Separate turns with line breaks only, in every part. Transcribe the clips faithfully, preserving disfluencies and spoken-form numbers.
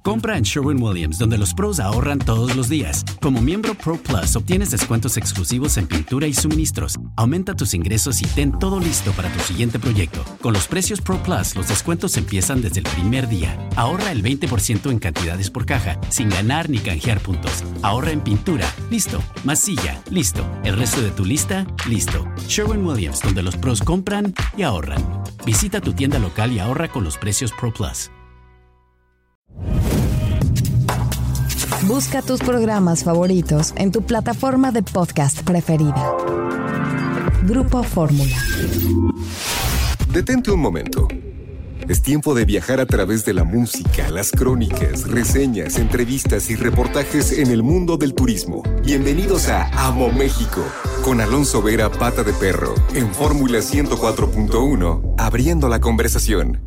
Compra en Sherwin-Williams, donde los pros ahorran todos los días. Como miembro Pro Plus, obtienes descuentos exclusivos en pintura y suministros. Aumenta tus ingresos y ten todo listo para tu siguiente proyecto. Con los precios Pro Plus, los descuentos empiezan desde el primer día. Ahorra el veinte por ciento en cantidades por caja, sin ganar ni canjear puntos. Ahorra en pintura, listo. Masilla, listo. El resto de tu lista, listo. Sherwin-Williams, donde los pros compran y ahorran. Visita tu tienda local y ahorra con los precios Pro Plus.
Busca tus programas favoritos en tu plataforma de podcast preferida. Grupo Fórmula.
Detente un momento. Es tiempo de viajar a través de la música, las crónicas, reseñas, entrevistas y reportajes en el mundo del turismo. Bienvenidos a Amo México, con Alonso Vera, Pata de Perro, en Fórmula ciento cuatro punto uno, abriendo la conversación.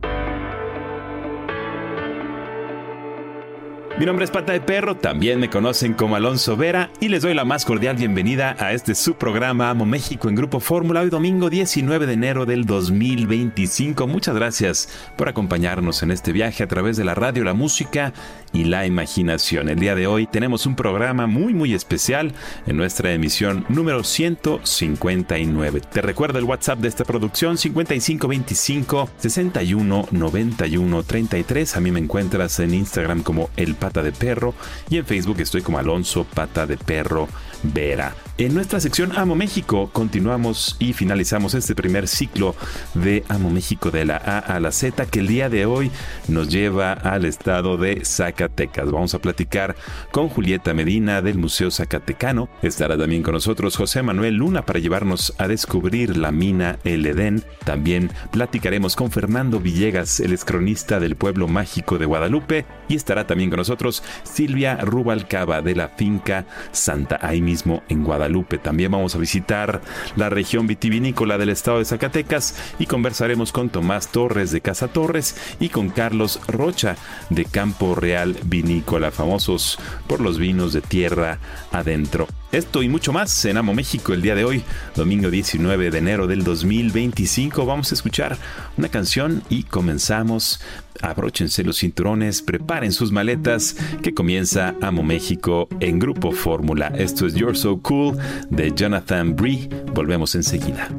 Mi nombre es Pata de Perro, también me conocen como Alonso Vera y les doy la más cordial bienvenida a este subprograma Amo México en Grupo Fórmula, hoy domingo diecinueve de enero del dos mil veinticinco. Muchas gracias por acompañarnos en este viaje a través de la radio, la música y la imaginación. El día de hoy tenemos un programa muy muy especial en nuestra emisión número ciento cincuenta y nueve. Te recuerdo el WhatsApp de esta producción: cincuenta y cinco veinticinco sesenta y uno noventa y uno treinta y tres. A mí me encuentras en Instagram como El Pata de Perro y en Facebook estoy como Alonso Pata de Perro Vera. En nuestra sección Amo México continuamos y finalizamos este primer ciclo de Amo México de la A a la Z, que el día de hoy nos lleva al estado de Zacatecas. Vamos a platicar con Julieta Medina del Museo Zacatecano. Estará también con nosotros José Manuel Luna para llevarnos a descubrir la mina El Edén. También platicaremos con Fernando Villegas, el excronista del pueblo mágico de Guadalupe, y estará también con nosotros Silvia Rubalcaba de la finca Santa, ahí mismo en Guadalupe. También vamos a visitar la región vitivinícola del estado de Zacatecas y conversaremos con Tomás Torres de Casa Torres y con Carlos Rocha de Campo Real Vinícola, famosos por los vinos de tierra adentro. Esto y mucho más en Amo México el día de hoy, domingo diecinueve de enero del dos mil veinticinco. Vamos a escuchar una canción y comenzamos. Abróchense los cinturones, preparen sus maletas, que comienza Amo México en Grupo Fórmula. Esto es You're So Cool de Jonathan Bree. Volvemos enseguida.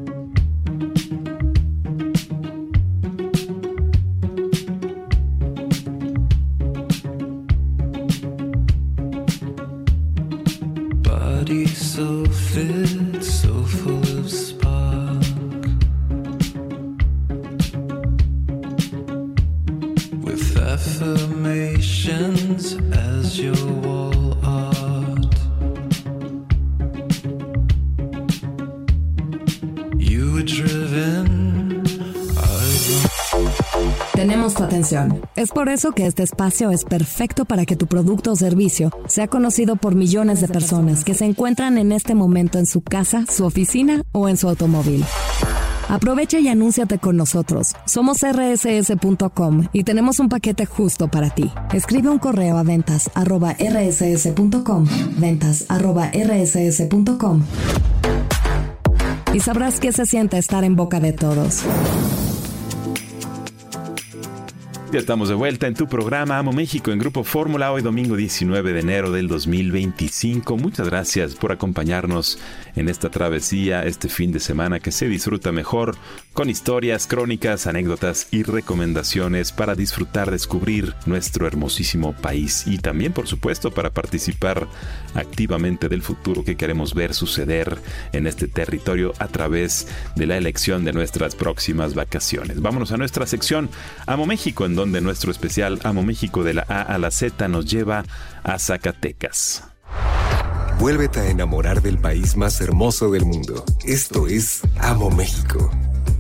So fit, so full of spark, with affirmations as your wall art. You were driven, I...
Tenemos tu atención. Es por eso que este espacio es perfecto para que tu producto o servicio sea conocido por millones de personas que se encuentran en este momento en su casa, su oficina o en su automóvil. Aprovecha y anúnciate con nosotros. Somos erre ese ese punto com y tenemos un paquete justo para ti. Escribe un correo a ventas arroba erre ese ese punto com, ventas arroba erre ese ese punto com, y sabrás qué se siente estar en boca de todos.
Ya estamos de vuelta en tu programa Amo México en Grupo Fórmula, hoy domingo diecinueve de enero del dos mil veinticinco. Muchas gracias por acompañarnos en esta travesía, este fin de semana que se disfruta mejor, con historias, crónicas, anécdotas y recomendaciones para disfrutar, descubrir nuestro hermosísimo país y también, por supuesto, para participar activamente del futuro que queremos ver suceder en este territorio a través de la elección de nuestras próximas vacaciones. Vámonos a nuestra sección Amo México, en donde nuestro especial Amo México de la A a la Z nos lleva a Zacatecas.
Vuélvete a enamorar del país más hermoso del mundo. Esto es Amo México.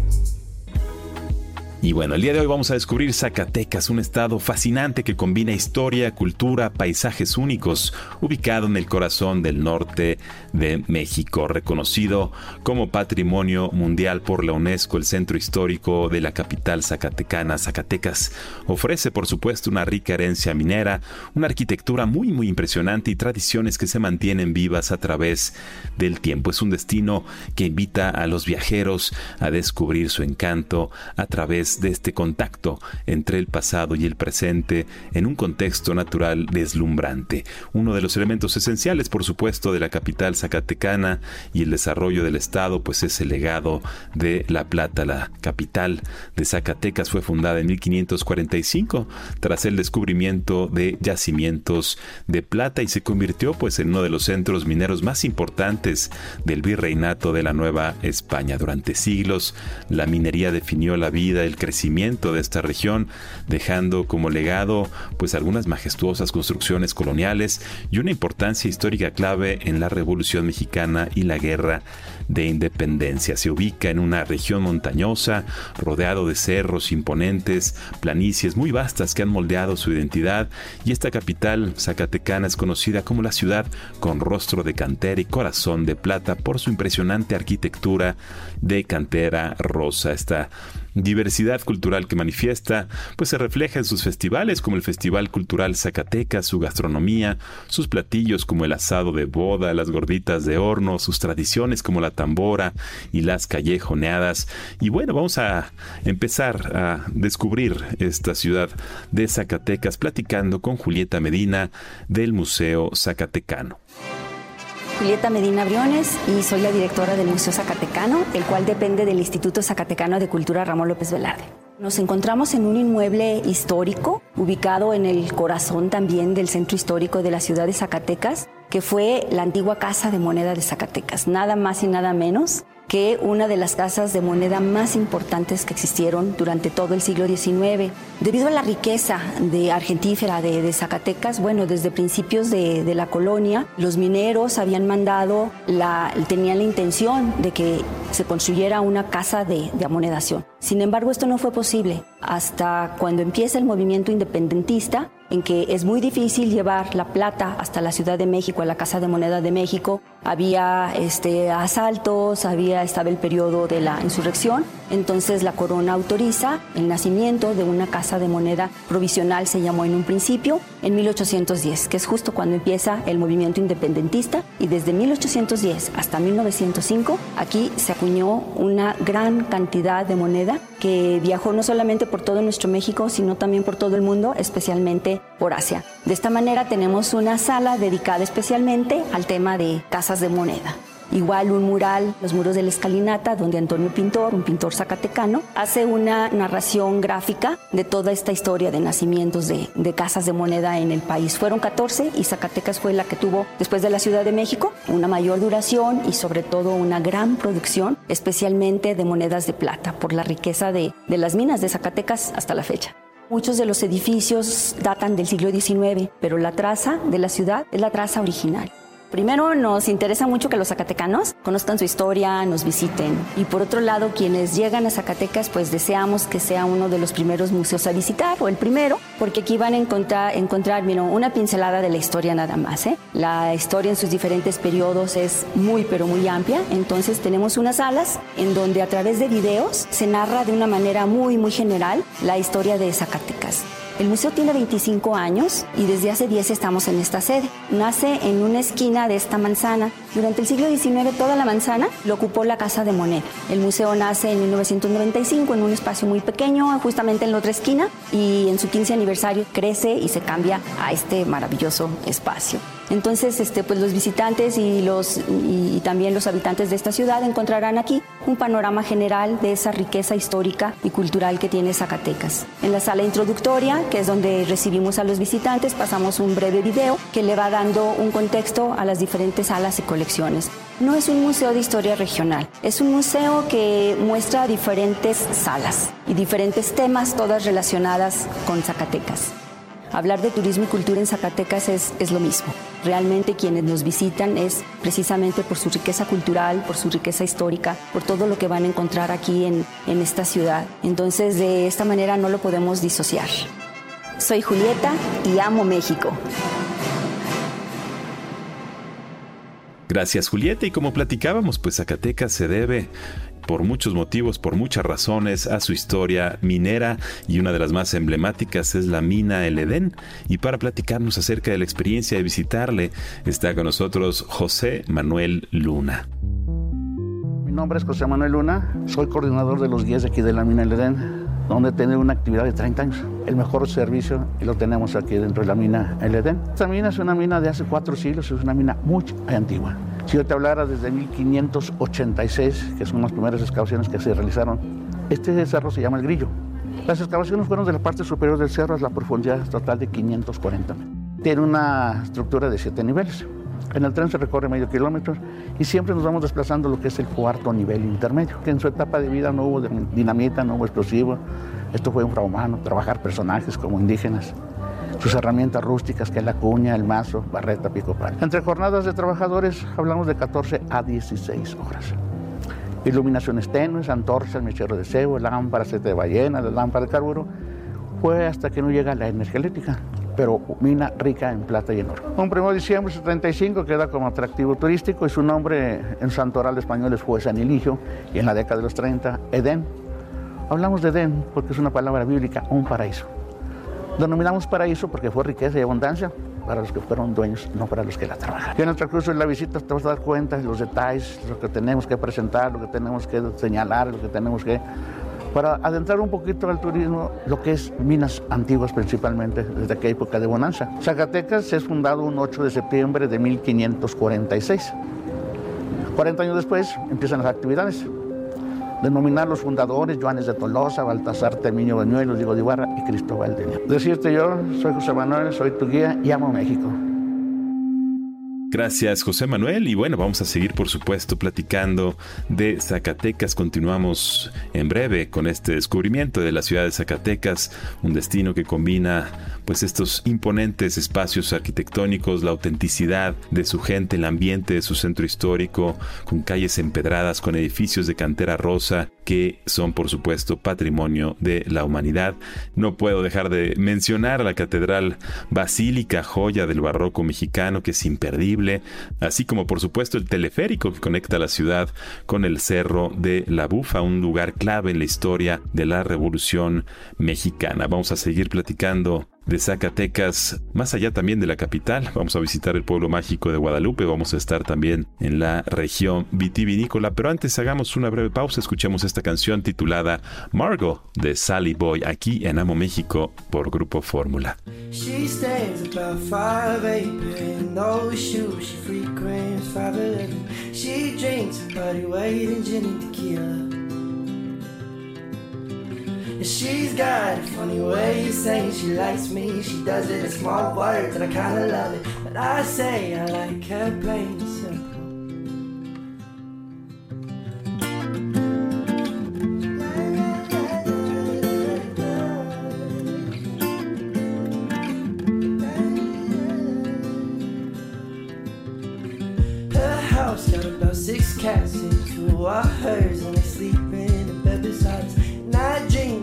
Y bueno, el día de hoy vamos a descubrir Zacatecas, un estado fascinante que combina historia, cultura, paisajes únicos, ubicado en el corazón del norte de México, reconocido como Patrimonio Mundial por la UNESCO, el centro histórico de la capital zacatecana. Zacatecas ofrece, por supuesto, una rica herencia minera, una arquitectura muy muy impresionante y tradiciones que se mantienen vivas a través del tiempo. Es un destino que invita a los viajeros a descubrir su encanto a través través de este contacto entre el pasado y el presente en un contexto natural deslumbrante. Uno de los elementos esenciales, por supuesto, de la capital zacatecana y el desarrollo del estado, pues es el legado de La Plata. La capital de Zacatecas fue fundada en mil quinientos cuarenta y cinco tras el descubrimiento de yacimientos de plata y se convirtió pues en uno de los centros mineros más importantes del virreinato de la Nueva España. Durante siglos, la minería definió la vida, el crecimiento de esta región, dejando como legado pues algunas majestuosas construcciones coloniales y una importancia histórica clave en la Revolución Mexicana y la Guerra de Independencia. Se ubica en una región montañosa, rodeado de cerros imponentes, planicies muy vastas que han moldeado su identidad, y esta capital zacatecana es conocida como la ciudad con rostro de cantera y corazón de plata por su impresionante arquitectura de cantera rosa. Esta diversidad cultural que manifiesta pues se refleja en sus festivales como el Festival Cultural Zacatecas, su gastronomía, sus platillos como el asado de boda, las gorditas de horno, sus tradiciones como la tambora y las callejoneadas. Y bueno, vamos a empezar a descubrir esta ciudad de Zacatecas platicando con Julieta Medina del Museo Zacatecano.
Julieta Medina Briones y soy la directora del Museo Zacatecano, el cual depende del Instituto Zacatecano de Cultura Ramón López Velarde. Nos encontramos en un inmueble histórico, ubicado en el corazón también del centro histórico de la ciudad de Zacatecas, que fue la antigua Casa de Moneda de Zacatecas, nada más y nada menos que una de las casas de moneda más importantes que existieron durante todo el siglo diecinueve. Debido a la riqueza de argentífera de, de Zacatecas, bueno, desde principios de, de la colonia, los mineros habían mandado, la, tenían la intención de que se construyera una casa de, de amonedación. Sin embargo, esto no fue posible hasta cuando empieza el movimiento independentista, en que es muy difícil llevar la plata hasta la Ciudad de México, a la Casa de Moneda de México. Había este, asaltos, había, estaba el periodo de la insurrección, entonces la corona autoriza el nacimiento de una casa de moneda provisional, se llamó en un principio, en mil ochocientos diez, que es justo cuando empieza el movimiento independentista, y desde mil ochocientos diez hasta mil novecientos cinco, aquí se acuñó una gran cantidad de moneda que viajó no solamente por todo nuestro México, sino también por todo el mundo, especialmente por Asia. De esta manera tenemos una sala dedicada especialmente al tema de casas de moneda. Igual un mural, los muros de la escalinata, donde Antonio Pintor, un pintor zacatecano, hace una narración gráfica de toda esta historia de nacimientos de, de casas de moneda en el país. Fueron catorce y Zacatecas fue la que tuvo, después de la Ciudad de México, una mayor duración y sobre todo una gran producción, especialmente de monedas de plata, por la riqueza de, de las minas de Zacatecas hasta la fecha. Muchos de los edificios datan del siglo diecinueve, pero la traza de la ciudad es la traza original. Primero, nos interesa mucho que los zacatecanos conozcan su historia, nos visiten. Y por otro lado, quienes llegan a Zacatecas, pues deseamos que sea uno de los primeros museos a visitar, o el primero, porque aquí van a encontrar, encontrar mira, una pincelada de la historia nada más, ¿eh? La historia en sus diferentes periodos es muy, pero muy amplia. Entonces tenemos unas salas en donde a través de videos se narra de una manera muy, muy general la historia de Zacatecas. El museo tiene veinticinco años y desde hace diez estamos en esta sede. Nace en una esquina de esta manzana. Durante el siglo diecinueve toda la manzana lo ocupó la Casa de Moneda. El museo nace en mil novecientos noventa y cinco en un espacio muy pequeño, justamente en la otra esquina, y en su quince aniversario crece y se cambia a este maravilloso espacio. Entonces, este, pues los visitantes y, los, y, y también los habitantes de esta ciudad encontrarán aquí un panorama general de esa riqueza histórica y cultural que tiene Zacatecas. En la sala introductoria, que es donde recibimos a los visitantes, pasamos un breve video que le va dando un contexto a las diferentes salas y colecciones. No es un museo de historia regional, es un museo que muestra diferentes salas y diferentes temas, todas relacionadas con Zacatecas. Hablar de turismo y cultura en Zacatecas es, es lo mismo. Realmente quienes nos visitan es precisamente por su riqueza cultural, por su riqueza histórica, por todo lo que van a encontrar aquí en, en esta ciudad. Entonces, de esta manera no lo podemos disociar. Soy Julieta y amo México.
Gracias, Julieta. Y como platicábamos, pues Zacatecas se debe por muchos motivos, por muchas razones, a su historia minera, y una de las más emblemáticas es la mina El Edén. Y para platicarnos acerca de la experiencia de visitarle, está con nosotros José Manuel Luna.
Mi nombre es José Manuel Luna, soy coordinador de los guías de aquí de la mina El Edén. donde tener una actividad de treinta años. El mejor servicio y lo tenemos aquí dentro de la mina El Edén. Esta mina es una mina de hace cuatro siglos, es una mina muy antigua. Si yo te hablara desde mil quinientos ochenta y seis, que son las primeras excavaciones que se realizaron, este cerro se llama El Grillo. Las excavaciones fueron de la parte superior del cerro, a la profundidad total de quinientos cuarenta metros. Tiene una estructura de siete niveles. En el tren se recorre medio kilómetro y siempre nos vamos desplazando lo que es el cuarto nivel intermedio, que en su etapa de vida no hubo dinamita, no hubo explosivo. Esto fue infrahumano, trabajar personajes como indígenas, sus herramientas rústicas, que es la cuña, el mazo, barreta, pico, pala. Entre jornadas de trabajadores hablamos de catorce a dieciséis horas. Iluminaciones tenues, antorchas, mechero de cebo, lámparas, aceite de ballena, la lámpara de carburo, fue hasta que no llega la energía eléctrica, pero mina rica en plata y en oro. Un primero de diciembre de setenta y cinco queda como atractivo turístico y su nombre en santoral español fue San Eligio, y en la década de los treinta, Edén. Hablamos de Edén porque es una palabra bíblica, un paraíso. Denominamos paraíso porque fue riqueza y abundancia para los que fueron dueños, no para los que la trabajan. Y en el transcurso de la visita te vas a dar cuenta de los detalles, lo que tenemos que presentar, lo que tenemos que señalar, lo que tenemos que... Para adentrar un poquito al turismo, lo que es minas antiguas principalmente, desde aquella época de bonanza. Zacatecas es fundado un ocho de septiembre de mil quinientos cuarenta y seis. cuarenta años después empiezan las actividades. Denominar los fundadores, Joanes de Tolosa, Baltasar Termiño Bañuelos, Diego de Ibarra y Cristóbal de León. Decirte yo, soy José Manuel, soy tu guía y amo México.
Gracias, José Manuel. Y bueno, vamos a seguir, por supuesto, platicando de Zacatecas. Continuamos en breve con este descubrimiento de la ciudad de Zacatecas, un destino que combina pues estos imponentes espacios arquitectónicos, la autenticidad de su gente, el ambiente de su centro histórico, con calles empedradas, con edificios de cantera rosa que son, por supuesto, patrimonio de la humanidad. No puedo dejar de mencionar la Catedral Basílica, joya del barroco mexicano, que es imperdible, así como, por supuesto, el teleférico que conecta la ciudad con el Cerro de la Bufa, un lugar clave en la historia de la Revolución Mexicana. Vamos a seguir platicando de Zacatecas, más allá también de la capital. Vamos a visitar el pueblo mágico de Guadalupe, vamos a estar también en la región vitivinícola, pero antes hagamos una breve pausa, escuchemos esta canción titulada Margot de Sally Boy, aquí en Amo México por Grupo Fórmula.
She stands about five eight, in those shoes she frequents five eleven. She drinks a body weight in gin and tequila. She's got a funny way of saying she likes me. She does it in small words and I kinda love it, but I say I like her plain and simple. Her house got about six cats and two are hers, and they sleep in a bed beside us. And I dream.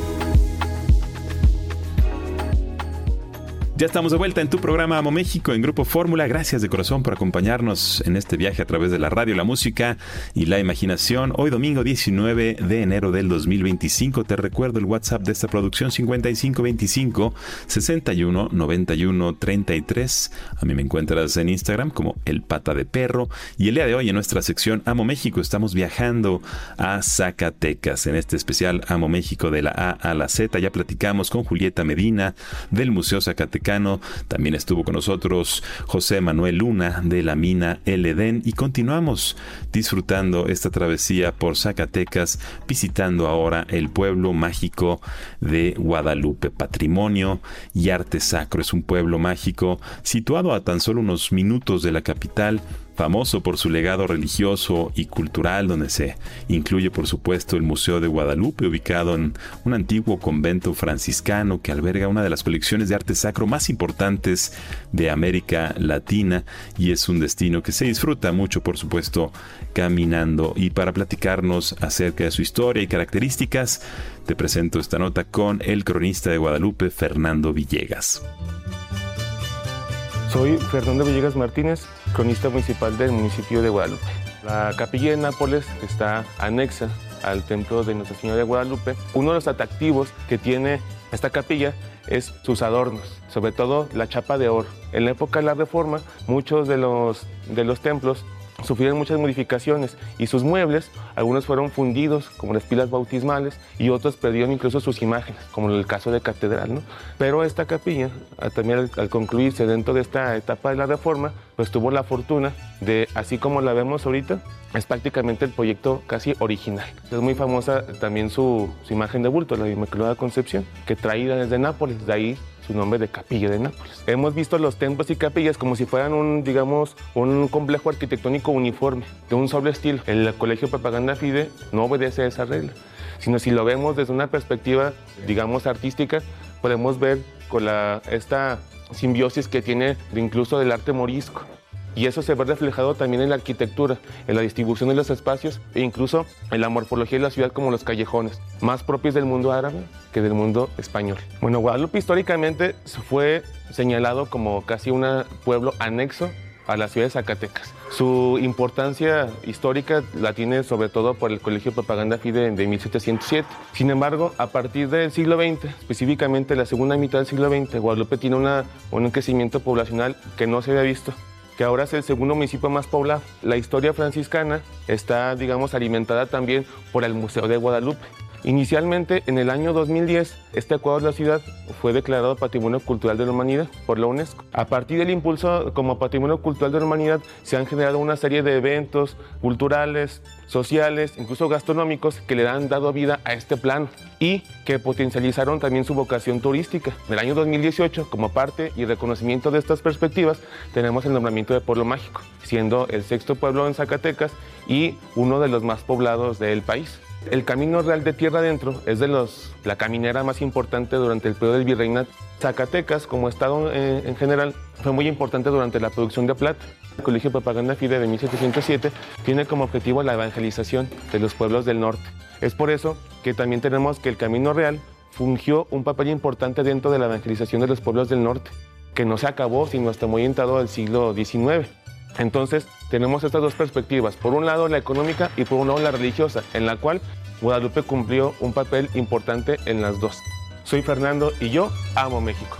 Ya estamos de vuelta en tu programa Amo México en Grupo Fórmula. Gracias de corazón por acompañarnos en este viaje a través de la radio, la música y la imaginación. Hoy domingo diecinueve de enero del dos mil veinticinco. Te recuerdo el WhatsApp de esta producción: cincuenta y cinco veinticinco sesenta y uno noventa y uno treinta y tres. A mí me encuentras en Instagram como El Pata de Perro. Y el día de hoy en nuestra sección Amo México estamos viajando a Zacatecas. En este especial Amo México de la A a la Z ya platicamos con Julieta Medina del Museo Zacatecano. También estuvo con nosotros José Manuel Luna de la mina El Edén y continuamos disfrutando esta travesía por Zacatecas, visitando ahora el pueblo mágico de Guadalupe. Patrimonio y arte sacro. Es un pueblo mágico situado a tan solo unos minutos de la capital, famoso por su legado religioso y cultural, donde se incluye, por supuesto, el Museo de Guadalupe, ubicado en un antiguo convento franciscano que alberga una de las colecciones de arte sacro más importantes de América Latina, y es un destino que se disfruta mucho, por supuesto, caminando. Y para platicarnos acerca de su historia y características, te presento esta nota con el cronista de Guadalupe, Fernando Villegas.
Soy Fernando Villegas Martínez, cronista municipal del municipio de Guadalupe. La capilla de Nápoles está anexa al templo de Nuestra Señora de Guadalupe. Uno de los atractivos que tiene esta capilla es sus adornos, sobre todo la chapa de oro. En la época de la Reforma, muchos de los, de los templos sufrieron muchas modificaciones y sus muebles, algunos fueron fundidos, como las pilas bautismales, y otros perdieron incluso sus imágenes, como en el caso de Catedral, ¿no? Pero esta capilla, también al, al concluirse dentro de esta etapa de la Reforma, pues tuvo la fortuna de, así como la vemos ahorita, es prácticamente el proyecto casi original. Es muy famosa también su, su imagen de bulto, la Inmaculada Concepción, que traída desde Nápoles, de ahí su nombre de Capilla de Nápoles. Hemos visto los templos y capillas como si fueran un, digamos, un complejo arquitectónico uniforme, de un solo estilo. El Colegio Propaganda Fide no obedece a esa regla, sino si lo vemos desde una perspectiva, digamos, artística, podemos ver con la, esta simbiosis que tiene de incluso del arte morisco. Y eso se ve reflejado también en la arquitectura, en la distribución de los espacios e incluso en la morfología de la ciudad, como los callejones, más propios del mundo árabe que del mundo español. Bueno, Guadalupe históricamente fue señalado como casi un pueblo anexo a la ciudad de Zacatecas. Su importancia histórica la tiene sobre todo por el Colegio Propaganda Fide de mil setecientos siete. Sin embargo, a partir del siglo veinte, específicamente la segunda mitad del siglo veinte, Guadalupe tiene una, un crecimiento poblacional que no se había visto, que ahora es el segundo municipio más poblado. La historia franciscana está, digamos, alimentada también por el Museo de Guadalupe. Inicialmente, en el año dos mil diez, este cuadro de la ciudad fue declarado Patrimonio Cultural de la Humanidad por la UNESCO. A partir del impulso como Patrimonio Cultural de la Humanidad, se han generado una serie de eventos culturales, sociales, incluso gastronómicos, que le han dado vida a este plano y que potencializaron también su vocación turística. En el año dos mil dieciocho, como parte y reconocimiento de estas perspectivas, tenemos el nombramiento de Pueblo Mágico, siendo el sexto pueblo en Zacatecas y uno de los más poblados del país. El Camino Real de Tierra Adentro es de los, la caminera más importante durante el periodo del virreinato. Zacatecas, como estado eh, en general, fue muy importante durante la producción de plata. El Colegio Propaganda Fide de mil setecientos siete tiene como objetivo la evangelización de los pueblos del norte. Es por eso que también tenemos que el Camino Real fungió un papel importante dentro de la evangelización de los pueblos del norte, que no se acabó sino hasta muy entrado al siglo diecinueve. Entonces, tenemos estas dos perspectivas, por un lado la económica y por un lado la religiosa, en la cual Guadalupe cumplió un papel importante en las dos. Soy Fernando y yo amo México.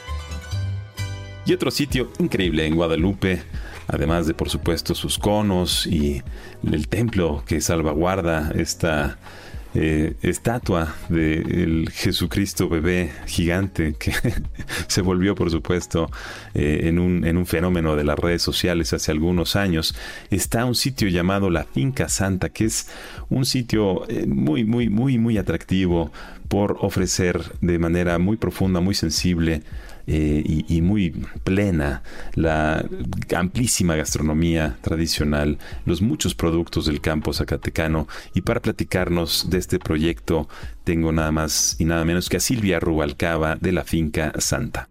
Y otro sitio increíble en Guadalupe, además de por supuesto sus conos y el templo que salvaguarda esta eh, estatua del Jesucristo bebé gigante que se volvió por supuesto eh, en, un, en un fenómeno de las redes sociales hace algunos años. Está un sitio llamado La Finca Santa, que es un sitio eh, muy muy muy muy atractivo por ofrecer de manera muy profunda, muy sensible Eh, y, y muy plena la amplísima gastronomía tradicional, los muchos productos del campo zacatecano. Y para platicarnos de este proyecto tengo nada más y nada menos que a Silvia Rubalcaba de La Finca Santa.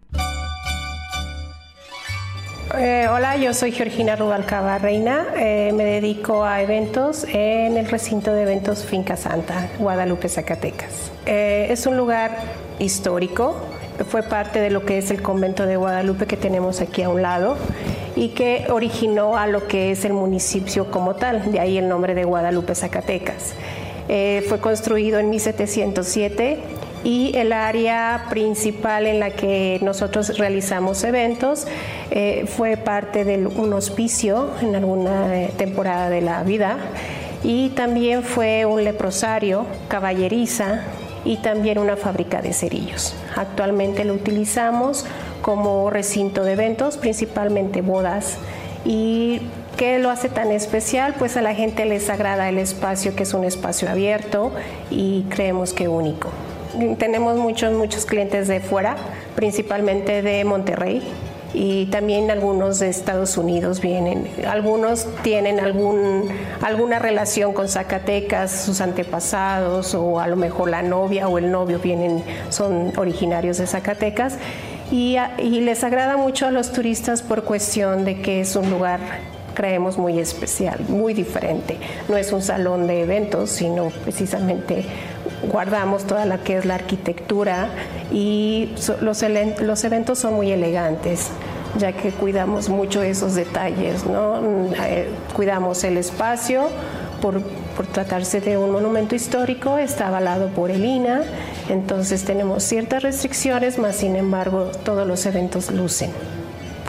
Eh, hola, yo soy Georgina Rubalcaba Reina, eh, me dedico a eventos en el recinto de eventos Finca Santa, Guadalupe, Zacatecas. Eh, es un lugar histórico. Fue parte de lo que es el convento de Guadalupe que tenemos aquí a un lado y que originó a lo que es el municipio como tal, de ahí el nombre de Guadalupe, Zacatecas. Eh, fue construido en mil setecientos siete y el área principal en la que nosotros realizamos eventos eh, fue parte de un hospicio en alguna eh, temporada de la vida y también fue un leprosario, caballeriza, y también una fábrica de cerillos. Actualmente lo utilizamos como recinto de eventos, principalmente bodas. ¿Y qué lo hace tan especial? Pues a la gente les agrada el espacio, que es un espacio abierto y creemos que único. Tenemos muchos, muchos clientes de fuera, principalmente de Monterrey, y también algunos de Estados Unidos vienen. Algunos tienen algún, alguna relación con Zacatecas, sus antepasados, o a lo mejor la novia o el novio vienen, son originarios de Zacatecas, y, y les agrada mucho a los turistas por cuestión de que es un lugar, creemos, muy especial, muy diferente. No es un salón de eventos, sino precisamente guardamos toda la que es la arquitectura y los, los eventos son muy elegantes, ya que cuidamos mucho esos detalles, ¿no? Eh, cuidamos el espacio, por, por tratarse de un monumento histórico, está avalado por el I N A, entonces tenemos ciertas restricciones, mas sin embargo todos los eventos lucen,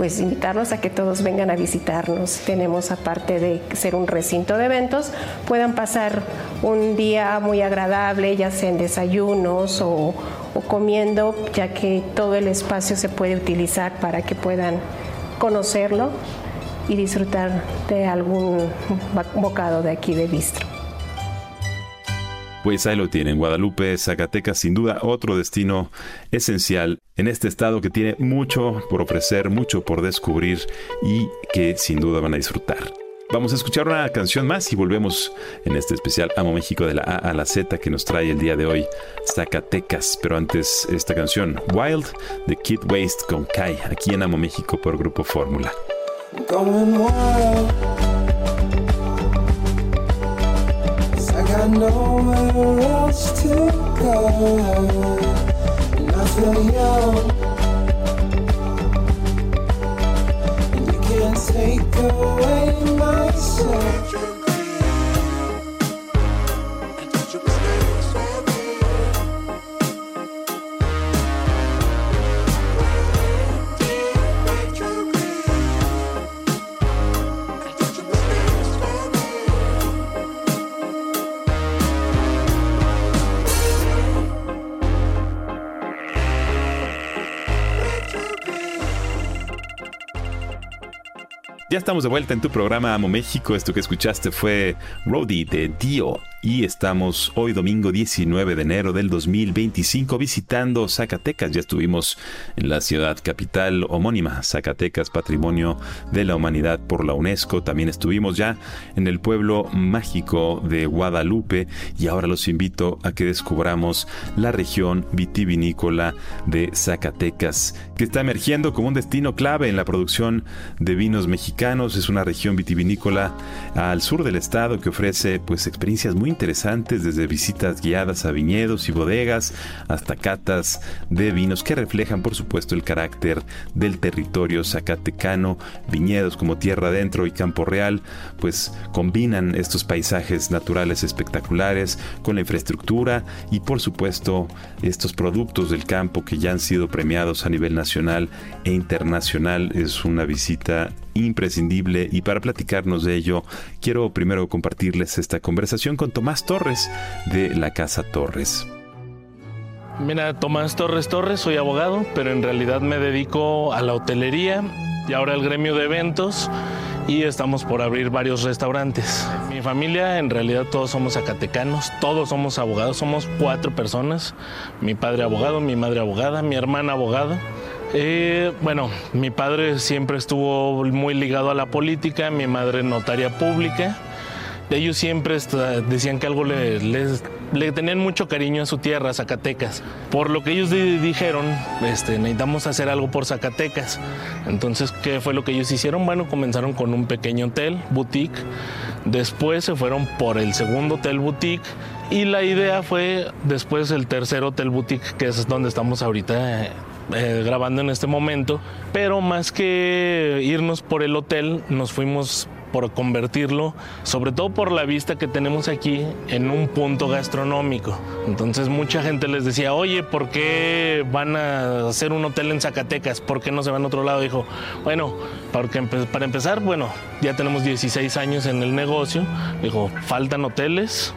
pues invitarlos a que todos vengan a visitarnos. Tenemos, aparte de ser un recinto de eventos, puedan pasar un día muy agradable, ya sea en desayunos o, o comiendo, ya que todo el espacio se puede utilizar para que puedan conocerlo y disfrutar de algún bocado de aquí de bistro.
Pues ahí lo tienen, Guadalupe, Zacatecas, sin duda otro destino esencial en este estado que tiene mucho por ofrecer, mucho por descubrir y que sin duda van a disfrutar. Vamos a escuchar una canción más y volvemos en este especial Amo México de la A a la Z que nos trae el día de hoy Zacatecas. Pero antes esta canción, Wild, de Kid Waste con Kai, aquí en Amo México por Grupo Fórmula.
Going wild, I got nowhere else to go, and I feel young, and you can't take away my soul.
Ya estamos de vuelta en tu programa Amo México. Esto que escuchaste fue Roadie de Dio. Y estamos hoy domingo diecinueve de enero del dos mil veinticinco visitando Zacatecas. Ya estuvimos en la ciudad capital homónima, Zacatecas, Patrimonio de la Humanidad por la UNESCO. También estuvimos ya en el pueblo mágico de Guadalupe y ahora los invito a que descubramos la región vitivinícola de Zacatecas, que está emergiendo como un destino clave en la producción de vinos mexicanos. Es una región vitivinícola al sur del estado que ofrece pues experiencias muy interesantes, desde visitas guiadas a viñedos y bodegas hasta catas de vinos que reflejan por supuesto el carácter del territorio zacatecano. Viñedos como Tierra Adentro y Campo Real pues combinan estos paisajes naturales espectaculares con la infraestructura y por supuesto estos productos del campo que ya han sido premiados a nivel nacional e internacional. Es una visita imprescindible y para platicarnos de ello quiero primero compartirles esta conversación con Tomás Torres de la Casa Torres.
Mira, Tomás Torres Torres, soy abogado, pero en realidad me dedico a la hotelería y ahora al gremio de eventos y estamos por abrir varios restaurantes. Mi familia, en realidad todos somos zacatecanos, todos somos abogados, somos cuatro personas, mi padre abogado, mi madre abogada, mi hermana abogada. Eh, bueno, mi padre siempre estuvo muy ligado a la política, mi madre notaria pública. Ellos siempre decían que algo le, les, le tenían mucho cariño a su tierra, a Zacatecas. Por lo que ellos di, dijeron, este, necesitamos hacer algo por Zacatecas. Entonces, ¿qué fue lo que ellos hicieron? Bueno, comenzaron con un pequeño hotel, boutique. Después se fueron por el segundo hotel boutique. Y la idea fue después el tercer hotel boutique, que es donde estamos ahorita eh, grabando en este momento. Pero más que irnos por el hotel, nos fuimos por convertirlo, sobre todo por la vista que tenemos aquí, en un punto gastronómico. Entonces mucha gente les decía, oye, ¿por qué van a hacer un hotel en Zacatecas? ¿Por qué no se van a otro lado? Dijo, bueno, porque para empezar, bueno, ya tenemos dieciséis años en el negocio. Dijo, faltan hoteles,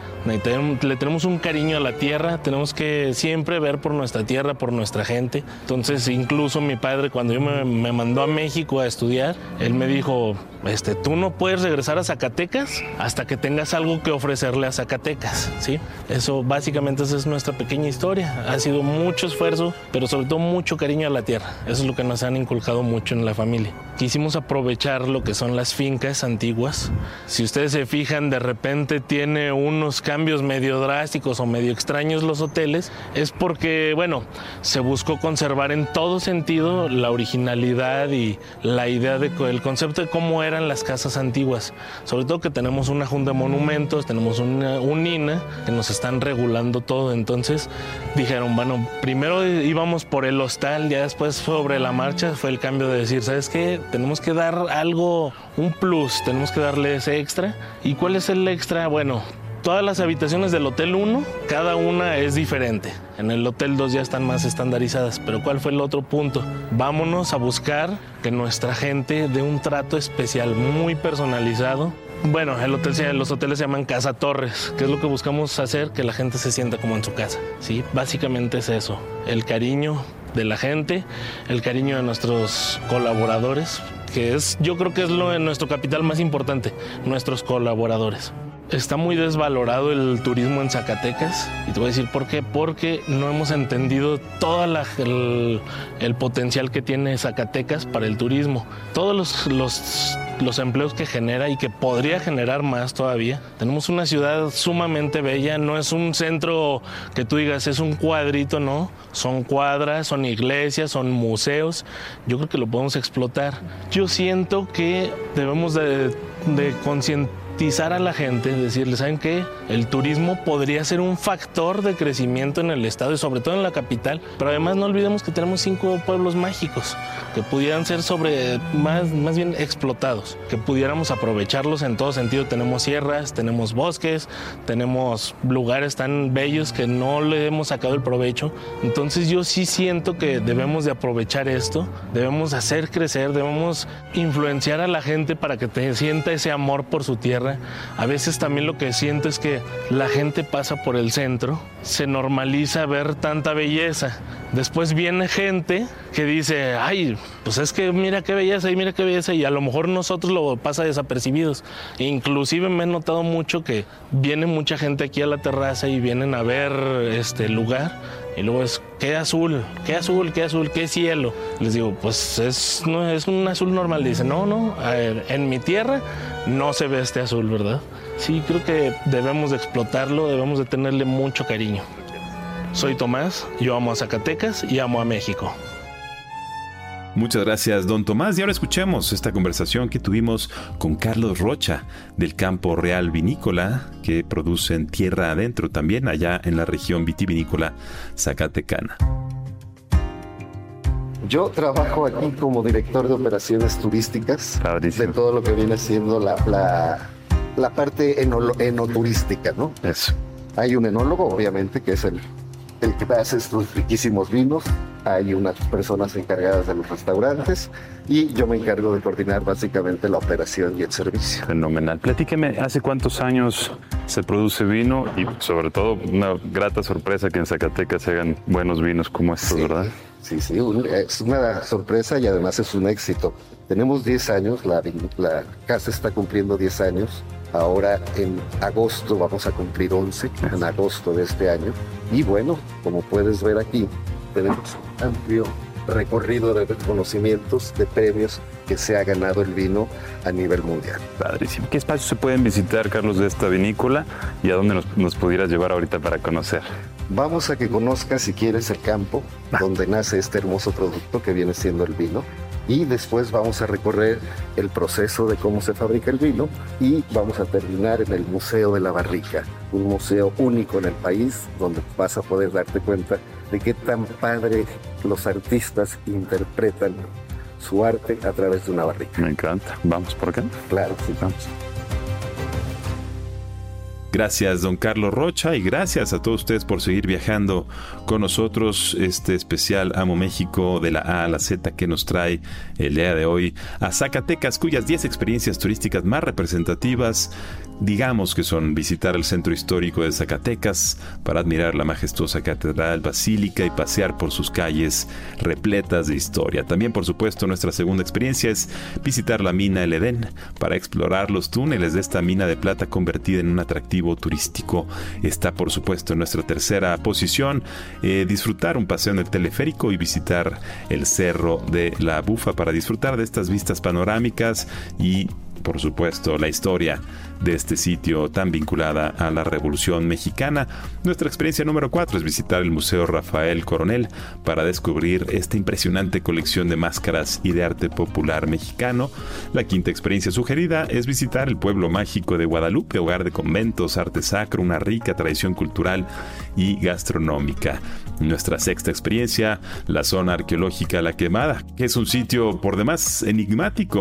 le tenemos un cariño a la tierra, tenemos que siempre ver por nuestra tierra, por nuestra gente. Entonces, incluso mi padre, cuando yo me, me mandó a México a estudiar, él me dijo, este, tú no puedes regresar a Zacatecas hasta que tengas algo que ofrecerle a Zacatecas, ¿sí? Eso, básicamente, esa es nuestra pequeña historia. Ha sido mucho esfuerzo, pero sobre todo mucho cariño a la tierra. Eso es lo que nos han inculcado mucho en la familia. Quisimos aprovechar lo que son las fincas antiguas. Si ustedes se fijan, de repente tiene unos cambios medio drásticos o medio extraños los hoteles, es porque, bueno, se buscó conservar en todo sentido la originalidad y la idea de el concepto de cómo eran las casas antiguas. Sobre todo que tenemos una junta de monumentos, tenemos una, un I N A que nos están regulando todo. Entonces dijeron, bueno, primero íbamos por el hostal, ya después sobre la marcha fue el cambio de decir, ¿sabes qué? Tenemos que dar algo, un plus, tenemos que darle ese extra. ¿Y cuál es el extra? Bueno, Todas las habitaciones del Hotel uno, cada una es diferente. En el Hotel dos ya están más estandarizadas. Pero ¿cuál fue el otro punto? Vámonos a buscar que nuestra gente dé un trato especial, muy personalizado. Bueno, el hotel, los hoteles se llaman Casa Torres, que es lo que buscamos hacer, que la gente se sienta como en su casa, ¿sí? Básicamente es eso, el cariño de la gente, el cariño de nuestros colaboradores, que es, yo creo que es lo, nuestro capital más importante, nuestros colaboradores. Está muy desvalorado el turismo en Zacatecas, y te voy a decir por qué, porque no hemos entendido todo el, el potencial que tiene Zacatecas para el turismo. Todos los, los, los empleos que genera y que podría generar más todavía. Tenemos una ciudad sumamente bella, no es un centro que tú digas es un cuadrito, no, son cuadras, son iglesias, son museos. Yo creo que lo podemos explotar. Yo siento que debemos de, de concientizar a la gente, decirle, ¿saben qué? El turismo podría ser un factor de crecimiento en el estado y sobre todo en la capital, pero además no olvidemos que tenemos cinco pueblos mágicos que pudieran ser sobre, más, más bien explotados, que pudiéramos aprovecharlos en todo sentido. Tenemos sierras, tenemos bosques, tenemos lugares tan bellos que no le hemos sacado el provecho. Entonces yo sí siento que debemos de aprovechar esto, debemos hacer crecer, debemos influenciar a la gente para que te sienta ese amor por su tierra. A veces también lo que siento es que la gente pasa por el centro, se normaliza ver tanta belleza. Después viene gente que dice, ay, pues es que mira qué belleza y mira qué belleza, y a lo mejor nosotros lo pasa desapercibidos. Inclusive me he notado mucho que viene mucha gente aquí a la terraza y vienen a ver este lugar, y luego es, qué azul, qué azul, qué azul, qué cielo. Les digo, pues es, no, es un azul normal. Dice, no, no, a ver, en mi tierra no se ve este azul, ¿verdad? Sí, creo que debemos de explotarlo, debemos de tenerle mucho cariño. Soy Tomás, yo amo a Zacatecas y amo a México.
Muchas gracias, don Tomás. Y ahora escuchemos esta conversación que tuvimos con Carlos Rocha del Campo Real Vinícola, que producen tierra adentro también allá en la región vitivinícola zacatecana.
Yo trabajo aquí como director de operaciones turísticas. Padrísimo. De todo lo que viene siendo la, la, la parte enolo, enoturística, ¿no?
Eso.
Hay un enólogo, obviamente, que es el, el que hace estos riquísimos vinos. Hay unas personas encargadas de los restaurantes y yo me encargo de coordinar básicamente la operación y el servicio.
Fenomenal. Platíqueme, ¿hace cuántos años se produce vino? Y sobre todo una grata sorpresa que en Zacatecas se hagan buenos vinos como estos,
sí,
¿verdad?
Sí, sí, un, es una sorpresa y además es un éxito. Tenemos diez años, la, la casa está cumpliendo diez años. Ahora en agosto vamos a cumplir once, en agosto de este año. Y bueno, como puedes ver aquí, tenemos un amplio recorrido de reconocimientos, de premios que se ha ganado el vino a nivel mundial.
Padrísimo. ¿Qué espacios se pueden visitar, Carlos, de esta vinícola y a dónde nos, nos pudieras llevar ahorita para conocer?
Vamos a que conozcas, si quieres, el campo ah. donde nace este hermoso producto que viene siendo el vino. Y después vamos a recorrer el proceso de cómo se fabrica el vino y vamos a terminar en el Museo de la Barrica, un museo único en el país donde vas a poder darte cuenta de qué tan padre los artistas interpretan su arte a través de una barrica.
Me encanta. ¿Vamos por acá?
Claro, sí, vamos.
Gracias, don Carlos Rocha, y gracias a todos ustedes por seguir viajando con nosotros. Este especial Amo México de la A a la Z que nos trae el día de hoy a Zacatecas, cuyas diez experiencias turísticas más representativas, digamos que son visitar el centro histórico de Zacatecas para admirar la majestuosa catedral basílica y pasear por sus calles repletas de historia. También, por supuesto, nuestra segunda experiencia es visitar la mina El Edén para explorar los túneles de esta mina de plata convertida en un atractivo turístico. Está, por supuesto, en nuestra tercera posición eh, disfrutar un paseo en el teleférico y visitar el Cerro de la Bufa para disfrutar de estas vistas panorámicas y, por supuesto, la historia de este sitio tan vinculada a la Revolución Mexicana. Nuestra experiencia número cuatro es visitar el Museo Rafael Coronel para descubrir esta impresionante colección de máscaras y de arte popular mexicano. La quinta experiencia sugerida es visitar el pueblo mágico de Guadalupe, hogar de conventos, arte sacro, una rica tradición cultural y gastronómica. Nuestra sexta experiencia, la zona arqueológica La Quemada, que es un sitio por demás enigmático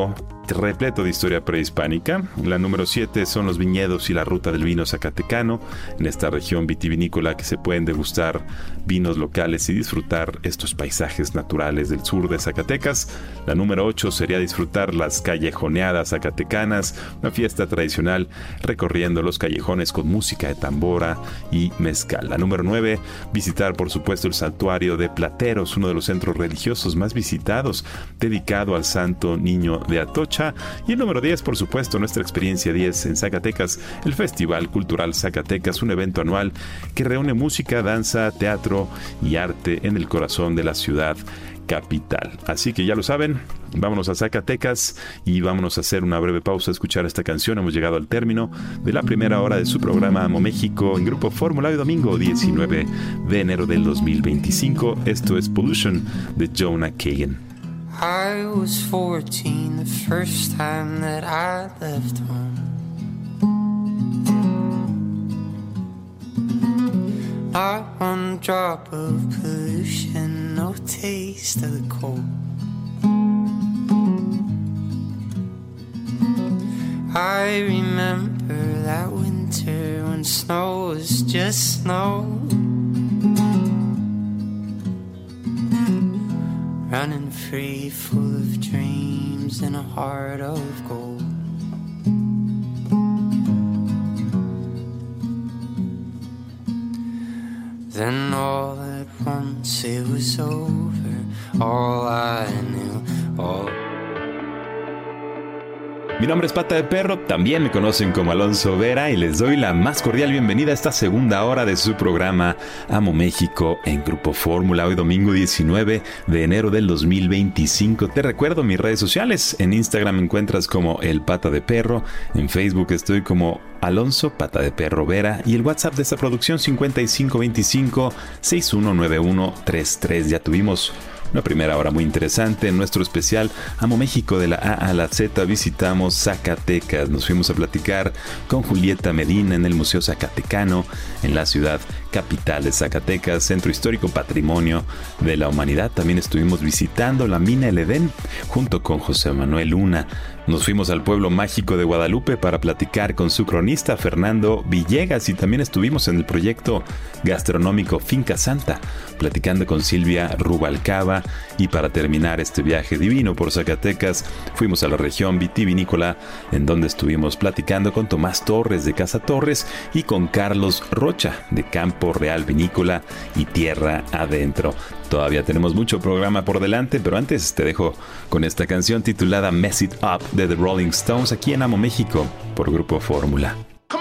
repleto de historia prehispánica. La número siete son los viñedos y la ruta del vino zacatecano, en esta región vitivinícola que se pueden degustar vinos locales y disfrutar estos paisajes naturales del sur de Zacatecas. La número ocho sería disfrutar las callejoneadas zacatecanas, una fiesta tradicional recorriendo los callejones con música de tambora y mezcal. La número nueve, visitar por supuesto el santuario de Plateros, uno de los centros religiosos más visitados, dedicado al Santo Niño de Atocha. Y el número diez, por supuesto, nuestra experiencia diez en Zacatecas, el Festival Cultural Zacatecas, un evento anual que reúne música, danza, teatro y arte en el corazón de la ciudad capital. Así que ya lo saben, vámonos a Zacatecas y vámonos a hacer una breve pausa a escuchar esta canción. Hemos llegado al término de la primera hora de su programa Amo México en Grupo Fórmula, hoy domingo diecinueve de enero del dos mil veinticinco. Esto es Pollution de Jonah Kagan.
I was fourteen the first time that I left home. Not one drop of pollution, no taste of the cold. I remember that winter when snow was just snow. Running free, full of dreams and a heart of gold. Then all at once it was over, all I knew, all.
Mi nombre es Pata de Perro, también me conocen como Alonso Vera y les doy la más cordial bienvenida a esta segunda hora de su programa Amo México en Grupo Fórmula, hoy domingo diecinueve de enero del dos mil veinticinco. Te recuerdo mis redes sociales, en Instagram me encuentras como El Pata de Perro, en Facebook estoy como Alonso Pata de Perro Vera y el WhatsApp de esta producción cincuenta y cinco veinticinco sesenta y uno noventa y uno treinta y tres. Ya tuvimos una primera hora muy interesante en nuestro especial Amo México. De la A a la Z visitamos Zacatecas. Nos fuimos a platicar con Julieta Medina en el Museo Zacatecano, en la ciudad capital de Zacatecas, Centro Histórico Patrimonio de la Humanidad. También estuvimos visitando la mina El Edén junto con José Manuel Luna. Nos fuimos al pueblo mágico de Guadalupe para platicar con su cronista Fernando Villegas y también estuvimos en el proyecto gastronómico Finca Santa, platicando con Silvia Rubalcaba. Y para terminar este viaje divino por Zacatecas, fuimos a la región vitivinícola, en donde estuvimos platicando con Tomás Torres de Casa Torres y con Carlos Rocha de Campo Real Vinícola y Tierra Adentro. Todavía tenemos mucho programa por delante, pero antes te dejo con esta canción titulada Mess It Up de The Rolling Stones aquí en Amo México por Grupo Fórmula.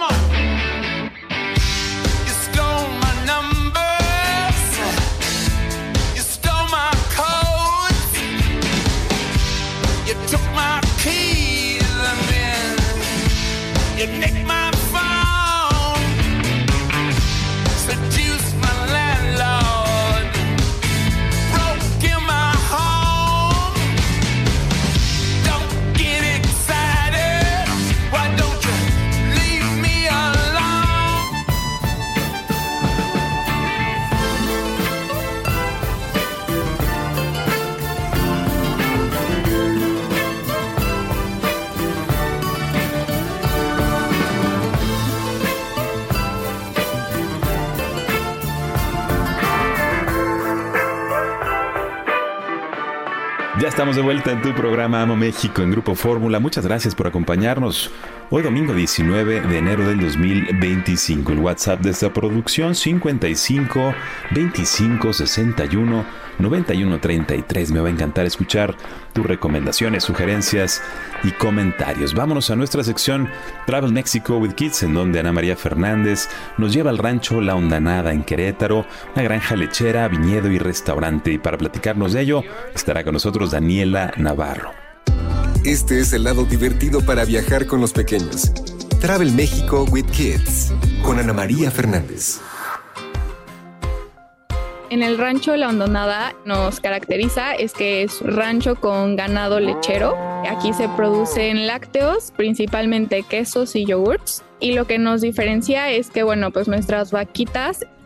Ya estamos de vuelta en tu programa Amo México en Grupo Fórmula. Muchas gracias por acompañarnos. Hoy domingo diecinueve de enero del dos mil veinticinco. El WhatsApp de esta producción cincuenta y cinco veinticinco sesenta y uno noventa y uno treinta y tres. Me va a encantar escuchar tus recomendaciones, sugerencias y comentarios. Vámonos a nuestra sección Travel Mexico with Kids, en donde Ana María Fernández nos lleva al rancho La Hondanada en Querétaro, una granja lechera, viñedo y restaurante. Y para platicarnos de ello estará con nosotros Daniela Navarro.
Este es el lado divertido para viajar con los pequeños. Travel México with Kids, con Ana María Fernández.
En el rancho La Hondonada nos caracteriza es que es rancho con ganado lechero. Aquí se producen lácteos, principalmente quesos y yogurts. Y lo que nos diferencia es que, bueno, pues nuestras vaquitas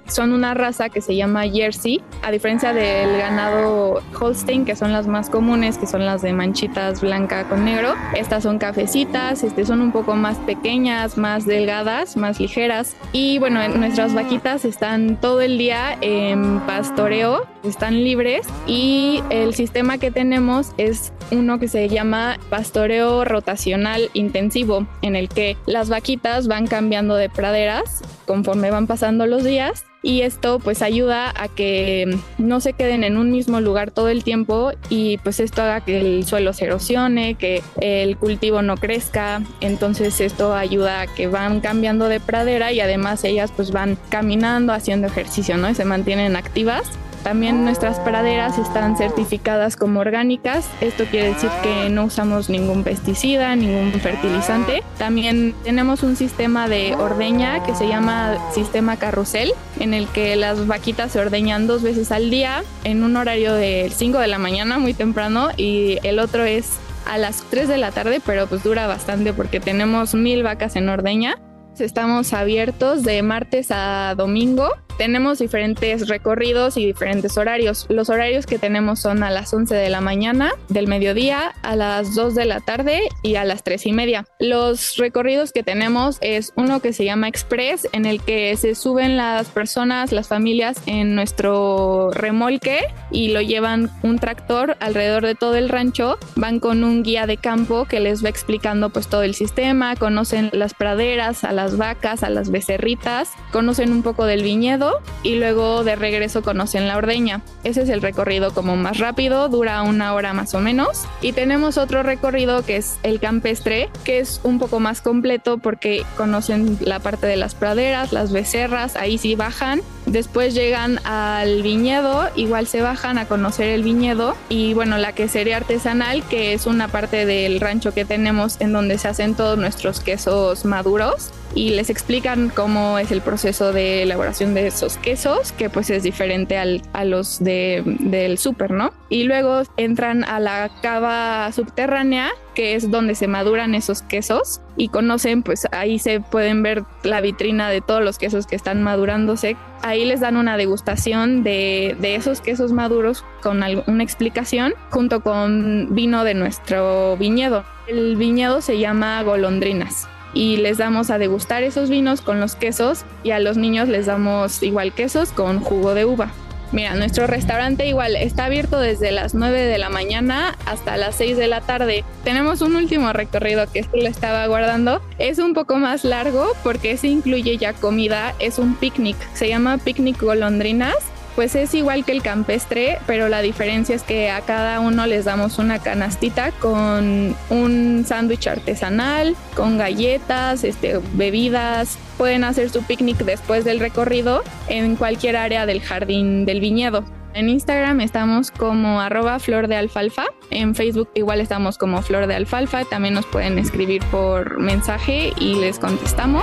son una raza que se llama Jersey, a diferencia del ganado Holstein, que son las más comunes, que son las de manchitas blanca con negro. Estas son cafecitas, este, son un poco más pequeñas, más delgadas, más ligeras. Y bueno, nuestras vaquitas están todo el día en pastoreo, están libres, y el sistema que tenemos es uno que se llama pastoreo rotacional intensivo, en el que las vaquitas van cambiando de praderas conforme van pasando los días, y esto pues ayuda a que no se queden en un mismo lugar todo el tiempo, y pues esto haga que el suelo se erosione, que el cultivo no crezca. Entonces esto ayuda a que van cambiando de pradera, y además ellas pues van caminando, haciendo ejercicio, ¿no? Y se mantienen activas. También nuestras praderas están certificadas como orgánicas. Esto quiere decir que no usamos ningún pesticida, ningún fertilizante. También tenemos un sistema de ordeña que se llama sistema carrusel, en el que las vaquitas se ordeñan dos veces al día, en un horario de cinco de la mañana, muy temprano, y el otro es a las tres de la tarde, pero pues dura bastante porque tenemos mil vacas en ordeña. Estamos abiertos de martes a domingo. Tenemos diferentes recorridos y diferentes horarios. Los horarios que tenemos son a las once de la mañana, del mediodía, a las dos de la tarde y a las tres y media. Los recorridos que tenemos es uno que se llama Express, en el que se suben las personas, las familias, en nuestro remolque y lo llevan un tractor alrededor de todo el rancho. Van con un guía de campo que les va explicando pues todo el sistema, conocen las praderas, a las vacas, a las becerritas, conocen un poco del viñedo, y luego de regreso conocen la ordeña. Ese es el recorrido como más rápido, dura una hora más o menos. Y tenemos otro recorrido que es el campestre, que es un poco más completo porque conocen la parte de las praderas, las becerras, ahí sí bajan. Después llegan al viñedo, igual se bajan a conocer el viñedo, y bueno, la quesería artesanal, que es una parte del rancho que tenemos en donde se hacen todos nuestros quesos maduros, y les explican cómo es el proceso de elaboración de esos quesos, que pues es diferente al, a los de, del súper, ¿no? Y luego entran a la cava subterránea, que es donde se maduran esos quesos, y conocen, pues ahí se pueden ver la vitrina de todos los quesos que están madurándose. Ahí les dan una degustación de, de esos quesos maduros con una explicación, junto con vino de nuestro viñedo. El viñedo se llama Golondrinas, y les damos a degustar esos vinos con los quesos, y a los niños les damos igual quesos con jugo de uva. Mira, nuestro restaurante igual está abierto desde las nueve de la mañana hasta las seis de la tarde. Tenemos un último recorrido que esto lo estaba guardando. Es un poco más largo porque ese incluye ya comida, es un picnic, se llama Picnic Golondrinas. Pues es igual que el campestre, pero la diferencia es que a cada uno les damos una canastita con un sándwich artesanal, con galletas, este, bebidas. Pueden hacer su picnic después del recorrido en cualquier área del jardín del viñedo. En Instagram estamos como arroba flor de alfalfa. En Facebook igual estamos como flor de alfalfa. También nos pueden escribir por mensaje y les contestamos.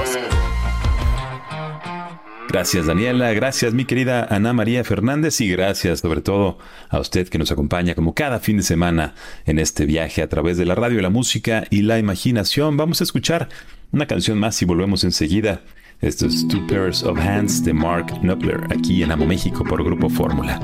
Gracias, Daniela, gracias mi querida Ana María Fernández, y gracias sobre todo a usted que nos acompaña como cada fin de semana en este viaje a través de la radio, la música y la imaginación. Vamos a escuchar una canción más y volvemos enseguida. Esto es Two Pairs of Hands de Mark Knopfler, aquí en Amo México por Grupo Fórmula.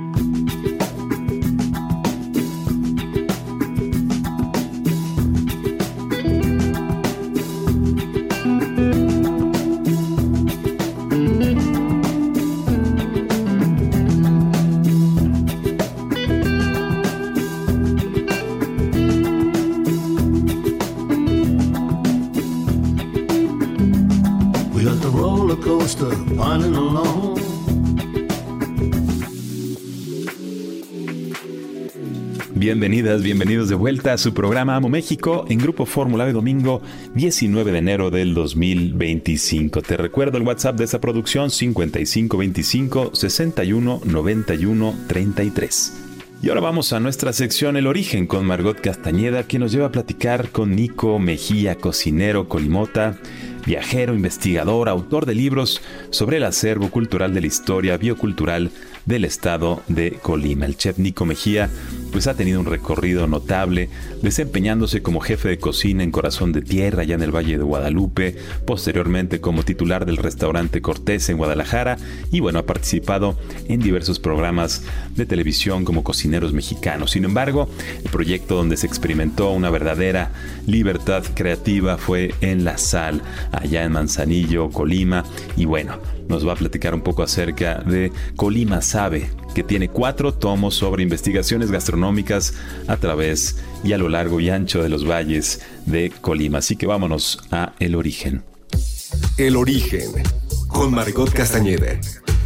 Bienvenidas, bienvenidos de vuelta a su programa Amo México en Grupo Fórmula de domingo diecinueve de enero del dos mil veinticinco. Te recuerdo el WhatsApp de esta producción cincuenta y cinco veinticinco sesenta y uno noventa y uno treinta y tres. Y ahora vamos a nuestra sección El Origen con Margot Castañeda, que nos lleva a platicar con Nico Mejía, cocinero colimota, viajero, investigador, autor de libros sobre el acervo cultural de la historia biocultural del estado de Colima. El chef Nico Mejía pues ha tenido un recorrido notable, desempeñándose como jefe de cocina en Corazón de Tierra, allá en el Valle de Guadalupe, posteriormente como titular del restaurante Cortés en Guadalajara, y bueno, ha participado en diversos programas de televisión como Cocineros Mexicanos. Sin embargo, el proyecto donde se experimentó una verdadera libertad creativa fue en La Sal, allá en Manzanillo, Colima, y bueno, nos va a platicar un poco acerca de Colima Sabe, que tiene cuatro tomos sobre investigaciones gastronómicas a través y a lo largo y ancho de los valles de Colima. Así que vámonos a El Origen.
El Origen, con Margot Castañeda.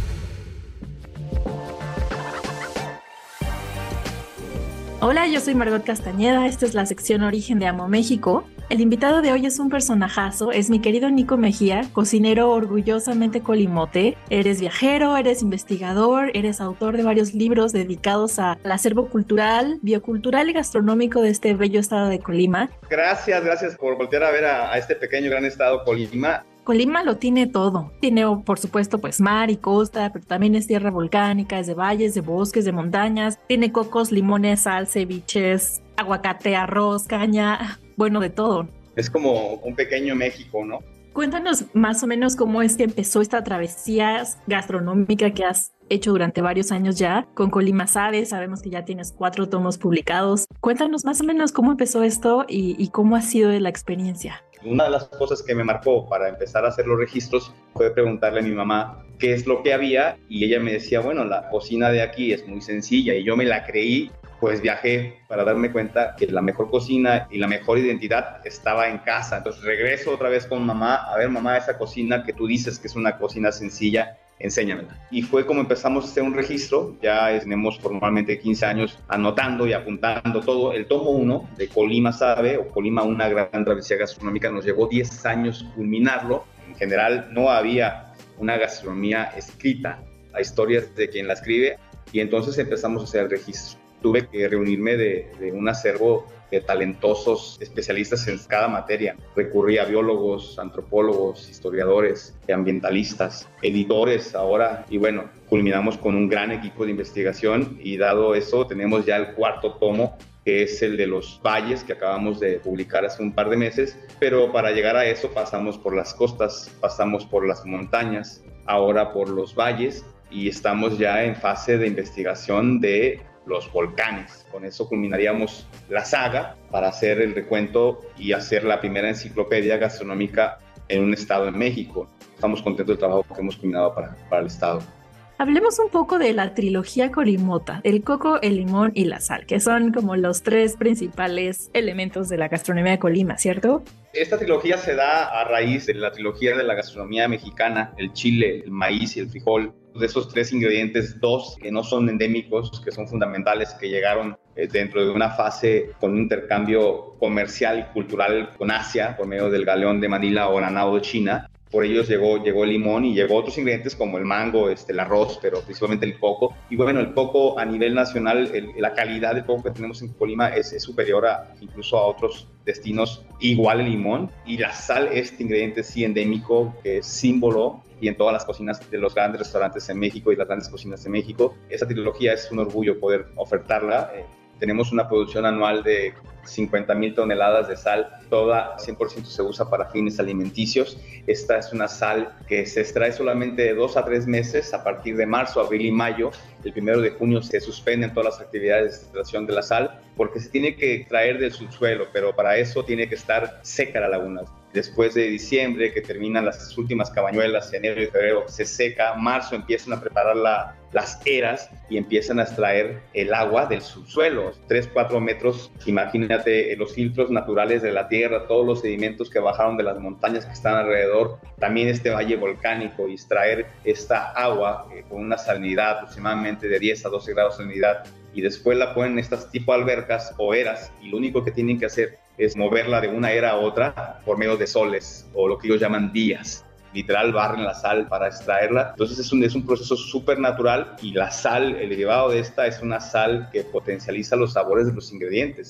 Hola, yo soy Margot Castañeda, esta es la sección Origen de Amo México. El invitado de hoy es un personajazo, es mi querido Nico Mejía, cocinero orgullosamente colimote. Eres viajero, eres investigador, eres autor de varios libros dedicados al acervo cultural, biocultural y gastronómico de este bello estado de Colima.
Gracias, gracias por voltear a ver a, a este pequeño gran estado Colima.
Colima lo tiene todo. Tiene, por supuesto, pues mar y costa, pero también es tierra volcánica, es de valles, de bosques, de montañas. Tiene cocos, limones, sal, ceviches, aguacate, arroz, caña, bueno, de todo.
Es como un pequeño México, ¿no?
Cuéntanos más o menos cómo es que empezó esta travesía gastronómica que has hecho durante varios años ya con Colima Sabe. Sabemos que ya tienes cuatro tomos publicados. Cuéntanos más o menos cómo empezó esto y, y cómo ha sido la experiencia.
Una de las cosas que me marcó para empezar a hacer los registros fue preguntarle a mi mamá qué es lo que había, y ella me decía, bueno, la cocina de aquí es muy sencilla, y yo me la creí. Pues viajé para darme cuenta que la mejor cocina y la mejor identidad estaba en casa. Entonces regreso otra vez con mamá, a ver mamá, esa cocina que tú dices que es una cocina sencilla, enséñamela. Y fue como empezamos a hacer un registro. Ya tenemos formalmente quince años anotando y apuntando todo. El tomo uno de Colima Sabe, o Colima, una gran travesía gastronómica, nos llevó diez años culminarlo. En general no había una gastronomía escrita, hay historias de quien la escribe, y entonces empezamos a hacer el registro. Tuve que reunirme de, de un acervo de talentosos especialistas en cada materia. Recurrí a biólogos, antropólogos, historiadores, ambientalistas, editores ahora, y bueno, culminamos con un gran equipo de investigación, y dado eso tenemos ya el cuarto tomo, que es el de los valles, que acabamos de publicar hace un par de meses, pero para llegar a eso pasamos por las costas, pasamos por las montañas, ahora por los valles, y estamos ya en fase de investigación de los volcanes. Con eso culminaríamos la saga para hacer el recuento y hacer la primera enciclopedia gastronómica en un estado en México. Estamos contentos del trabajo que hemos culminado para, para el estado.
Hablemos un poco de la trilogía colimota, el coco, el limón y la sal, que son como los tres principales elementos de la gastronomía de Colima, ¿cierto?
Esta trilogía se da a raíz de la trilogía de la gastronomía mexicana, el chile, el maíz y el frijol. De esos tres ingredientes, dos que no son endémicos, que son fundamentales, que llegaron eh, dentro de una fase con un intercambio comercial y cultural con Asia por medio del galeón de Manila o ganado de China. Por ellos llegó, llegó el limón y llegó otros ingredientes como el mango, este, el arroz, pero principalmente el coco. Y bueno, el coco a nivel nacional, el, la calidad del coco que tenemos en Colima es, es superior a incluso a otros destinos. Igual el limón y la sal, este ingrediente sí endémico, que es símbolo y en todas las cocinas de los grandes restaurantes en México y las grandes cocinas de México. Esa trilogía es un orgullo poder ofertarla. Eh, tenemos una producción anual de cincuenta mil toneladas de sal, toda cien por ciento se usa para fines alimenticios. Esta es una sal que se extrae solamente de dos a tres meses, a partir de marzo, abril y mayo. El primero de junio se suspenden todas las actividades de extracción de la sal porque se tiene que extraer del subsuelo, pero para eso tiene que estar seca la laguna. Después de diciembre, que terminan las últimas cabañuelas, enero y febrero se seca, marzo empiezan a preparar la, las eras y empiezan a extraer el agua del subsuelo, tres, cuatro metros. Imagínate los filtros naturales de la tierra, todos los sedimentos que bajaron de las montañas que están alrededor, también este valle volcánico, y extraer esta agua eh, con una salinidad aproximadamente de diez a doce grados de salinidad, y después la ponen en estas tipo albercas o eras, y lo único que tienen que hacer es moverla de una era a otra por medio de soles, o lo que ellos llaman días. Literal, barren la sal para extraerla. Entonces es un, es un proceso súper natural, y la sal, el derivado de esta, es una sal que potencializa los sabores de los ingredientes.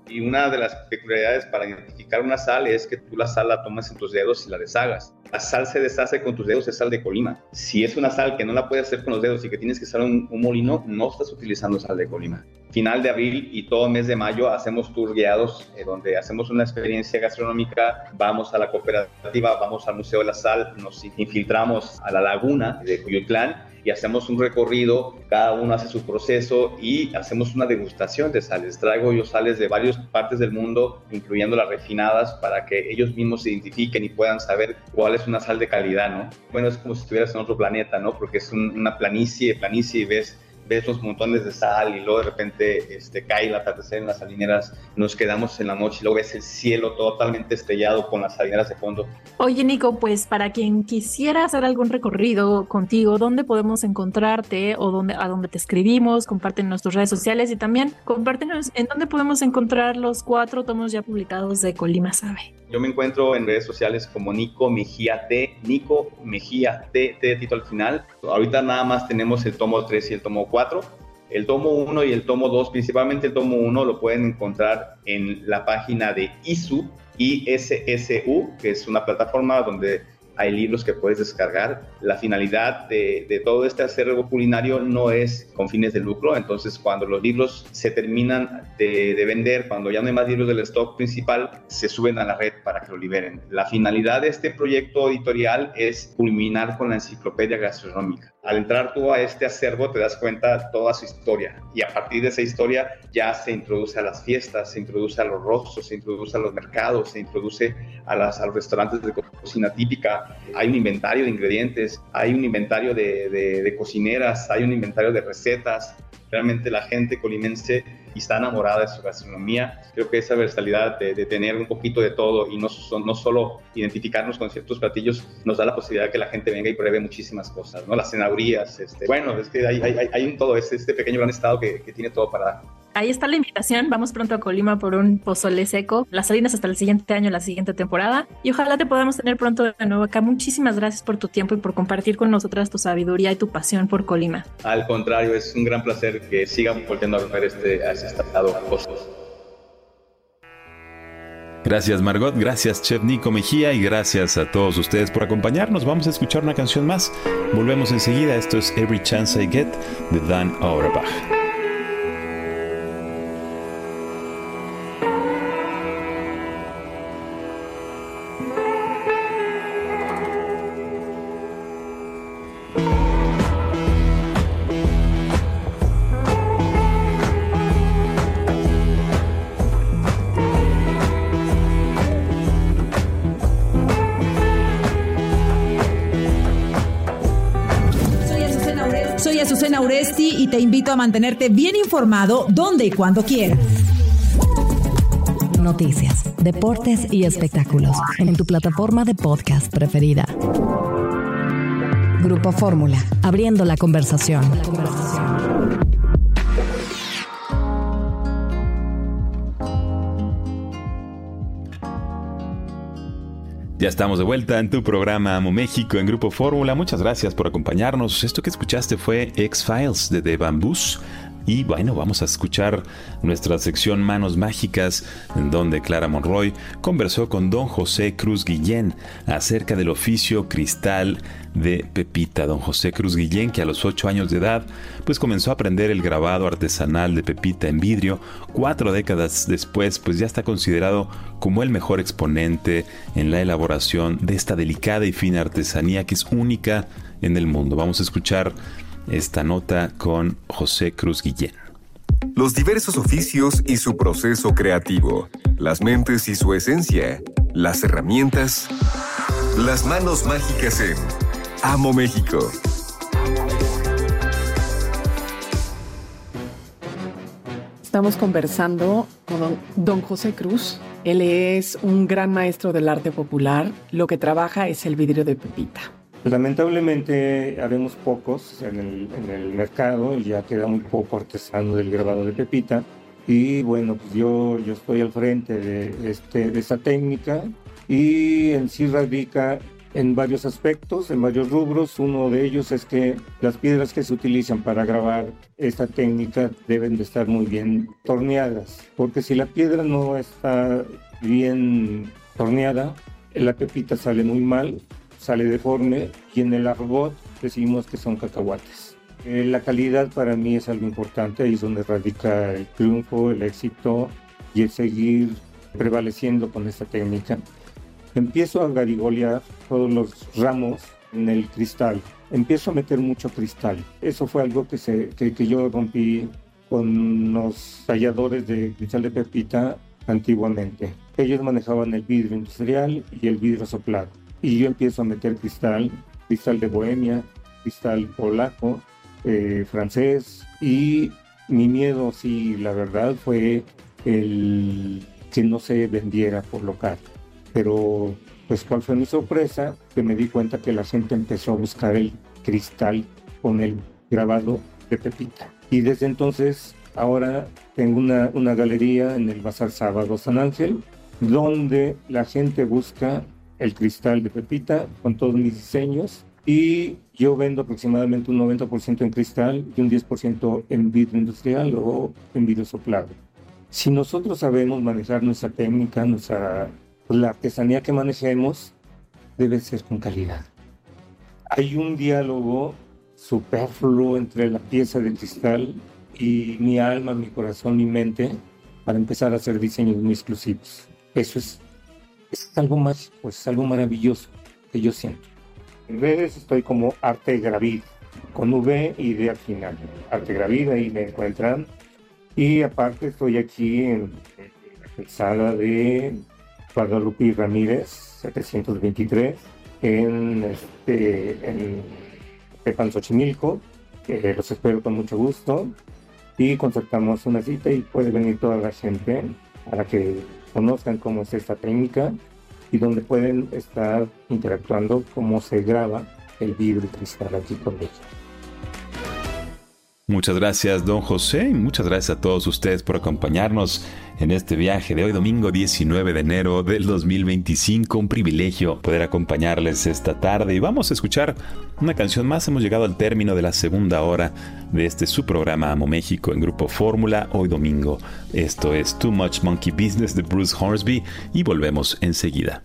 Y una de las peculiaridades para identificar una sal es que tú la sal la tomas en tus dedos y la deshagas. La sal se deshace con tus dedos, es sal de Colima. Si es una sal que no la puedes hacer con los dedos y que tienes que usar un, un molino, no estás utilizando sal de Colima. Final de abril y todo mes de mayo hacemos tours guiados eh, donde hacemos una experiencia gastronómica, vamos a la cooperativa, vamos al Museo de la Sal, nos infiltramos a la laguna de Cuyutlán y hacemos un recorrido, cada uno hace su proceso y hacemos una degustación de sales. Traigo yo sales de varias partes del mundo, incluyendo las refinadas, para que ellos mismos se identifiquen y puedan saber cuál es una sal de calidad, ¿no? Bueno, es como si estuvieras en otro planeta, ¿no? Porque es un, una planicie, planicie y ves ves los montones de sal y luego de repente este, cae el atardecer en las salineras, nos quedamos en la noche y luego ves el cielo totalmente estrellado con las salineras de fondo.
Oye, Nico, pues para quien quisiera hacer algún recorrido contigo, ¿dónde podemos encontrarte o dónde, a dónde te escribimos? Compártenos tus redes sociales y también compártenos en dónde podemos encontrar los cuatro tomos ya publicados de Colima Sabe.
Yo me encuentro en redes sociales como Nico Mejía T, Nico Mejía T, T de Tito al final. Ahorita nada más tenemos el tomo tres y el tomo cuatro. El tomo uno y el tomo dos, principalmente el tomo uno, lo pueden encontrar en la página de I S U, I S S U, que es una plataforma donde hay libros que puedes descargar. La finalidad de, de todo este acervo culinario no es con fines de lucro, entonces cuando los libros se terminan de, de vender, cuando ya no hay más libros del stock principal, se suben a la red para que lo liberen. La finalidad de este proyecto editorial es culminar con la enciclopedia gastronómica. Al entrar tú a este acervo te das cuenta de toda su historia y a partir de esa historia ya se introduce a las fiestas, se introduce a los rostros, se introduce a los mercados, se introduce a, las, a los restaurantes de cocina típica. Hay un inventario de ingredientes, hay un inventario de, de, de cocineras, hay un inventario de recetas. Realmente la gente colimense está enamorada de su gastronomía. Creo que esa versatilidad de, de tener un poquito de todo y no, no solo identificarnos con ciertos platillos nos da la posibilidad de que la gente venga y pruebe muchísimas cosas, ¿no? Las cenadurías, este, bueno, es que hay, hay, hay un todo, es este pequeño gran estado que, que tiene todo para dar.
Ahí está la invitación, vamos pronto a Colima por un pozole seco, las salinas hasta el siguiente año, la siguiente temporada, y ojalá te podamos tener pronto de nuevo acá. Muchísimas gracias por tu tiempo y por compartir con nosotras tu sabiduría y tu pasión por Colima.
Al contrario, es un gran placer que sigan volviendo a ver este, a este estado.
Gracias Margot, gracias Chef Nico Mejía y gracias a todos ustedes por acompañarnos. Vamos a escuchar una canción más. Volvemos enseguida. Esto es Every Chance I Get de Dan Auerbach.
Y te invito a mantenerte bien informado donde y cuando quieras.
Noticias, deportes y espectáculos en tu plataforma de podcast preferida. Grupo Fórmula, abriendo la conversación. La conversación.
Ya estamos de vuelta en tu programa Amo México en Grupo Fórmula. Muchas gracias por acompañarnos. Esto que escuchaste fue X-Files de The Bamboos. Y bueno, vamos a escuchar nuestra sección Manos Mágicas, en donde Clara Monroy conversó con don José Cruz Guillén acerca del oficio cristal de Pepita. Don José Cruz Guillén, que a los ocho años de edad, pues comenzó a aprender el grabado artesanal de Pepita en vidrio. Cuatro décadas después, pues ya está considerado como el mejor exponente en la elaboración de esta delicada y fina artesanía que es única en el mundo. Vamos a escuchar esta nota con José Cruz Guillén.
Los diversos oficios y su proceso creativo, las mentes y su esencia, las herramientas, las manos mágicas en Amo México.
Estamos conversando con don José Cruz. Él es un gran maestro del arte popular. Lo que trabaja es el vidrio de Pepita.
Lamentablemente habemos pocos en el, en el mercado y ya queda muy poco artesano del grabado de Pepita. Y bueno, pues yo, yo estoy al frente de, este, de esta técnica y en sí radica en varios aspectos, en varios rubros. Uno de ellos es que las piedras que se utilizan para grabar esta técnica deben de estar muy bien torneadas, porque si la piedra no está bien torneada, la pepita sale muy mal, sale deforme, y en el argot decimos que son cacahuates. Eh, la calidad para mí es algo importante, ahí es donde radica el triunfo, el éxito y el seguir prevaleciendo con esta técnica. Empiezo a garigolear todos los ramos en el cristal. Empiezo a meter mucho cristal. Eso fue algo que, se, que, que yo rompí con los talladores de cristal de pepita antiguamente. Ellos manejaban el vidrio industrial y el vidrio soplado. Y yo empiezo a meter cristal, cristal de Bohemia, cristal polaco, eh, francés. Y mi miedo, sí, la verdad, fue el que no se vendiera por lo caro. Pero, pues, ¿cuál fue mi sorpresa? Que me di cuenta que la gente empezó a buscar el cristal con el grabado de pepita. Y desde entonces, ahora tengo una, una galería en el Bazar Sábado San Ángel, donde la gente busca el cristal de pepita con todos mis diseños. Y yo vendo aproximadamente un noventa por ciento en cristal y un diez por ciento en vidrio industrial o en vidrio soplado. Si nosotros sabemos manejar nuestra técnica, nuestra... pues la artesanía que manejemos debe ser con calidad. Hay un diálogo superfluo entre la pieza de cristal y mi alma, mi corazón, mi mente, para empezar a hacer diseños muy exclusivos. Eso es, es algo mágico, es algo maravilloso que yo siento. En redes estoy como Arte Gravida, con V y D al final. Arte Gravida, ahí me encuentran. Y aparte estoy aquí en la calzada de Guadalupe Ramírez, setecientos veintitrés, en, este, en Tepan, Xochimilco. Eh, los espero con mucho gusto y concertamos una cita y puede venir toda la gente para que conozcan cómo es esta técnica y donde pueden estar interactuando cómo se graba el vidrio y cristal aquí con ellos.
Muchas gracias, don José, y muchas gracias a todos ustedes por acompañarnos en este viaje de hoy, domingo diecinueve de enero del dos mil veinticinco. Un privilegio poder acompañarles esta tarde y vamos a escuchar una canción más. Hemos llegado al término de la segunda hora de este su programa Amo México en Grupo Fórmula, hoy domingo. Esto es Too Much Monkey Business de Bruce Hornsby y volvemos enseguida.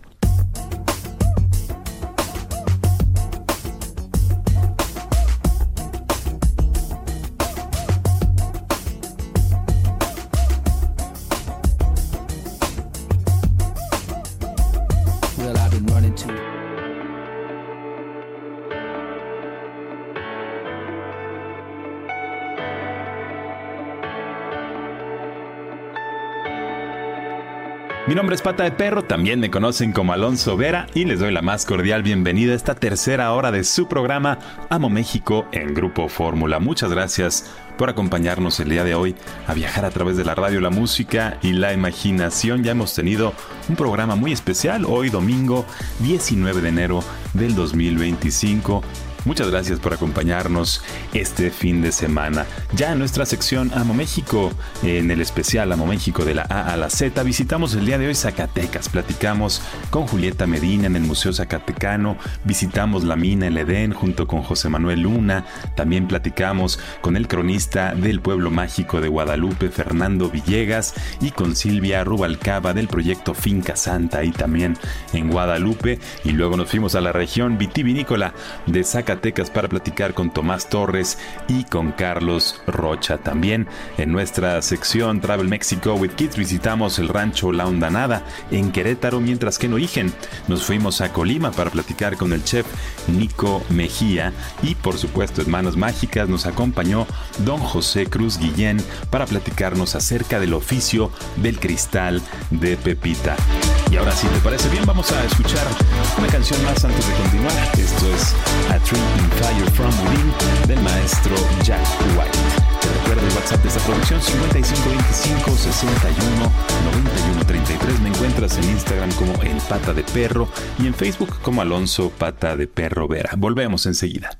Mi nombre es Pata de Perro, también me conocen como Alonso Vera y les doy la más cordial bienvenida a esta tercera hora de su programa Amo México en Grupo Fórmula. Muchas gracias por acompañarnos el día de hoy a viajar a través de la radio, la música y la imaginación. Ya hemos tenido un programa muy especial hoy domingo diecinueve de enero del dos mil veinticinco. Muchas gracias por acompañarnos este fin de semana. Ya en nuestra sección Amo México, en el especial Amo México de la A a la Z, visitamos el día de hoy Zacatecas. Platicamos con Julieta Medina en el Museo Zacatecano, visitamos la mina El Edén junto con José Manuel Luna, también platicamos con el cronista del Pueblo Mágico de Guadalupe, Fernando Villegas, y con Silvia Rubalcaba del proyecto Finca Santa, y también en Guadalupe, y luego nos fuimos a la región vitivinícola de Zacatecas para platicar con Tomás Torres y con Carlos Rocha. También en nuestra sección Travel Mexico with Kids visitamos el rancho La Hondanada en Querétaro, mientras que en origen nos fuimos a Colima para platicar con el chef Nico Mejía, y por supuesto en Manos Mágicas nos acompañó don José Cruz Guillén para platicarnos acerca del oficio del cristal de pepita. Y ahora, si te parece bien, vamos a escuchar una canción más antes de continuar. Esto es A Tree in Fire from Within del maestro Jack White. Te recuerdo el WhatsApp de esta producción cincuenta y cinco veinticinco sesenta y uno noventa y uno treinta y tres. Me encuentras en Instagram como El Pata de Perro y en Facebook como Alonso Pata de Perro Vera. Volvemos enseguida.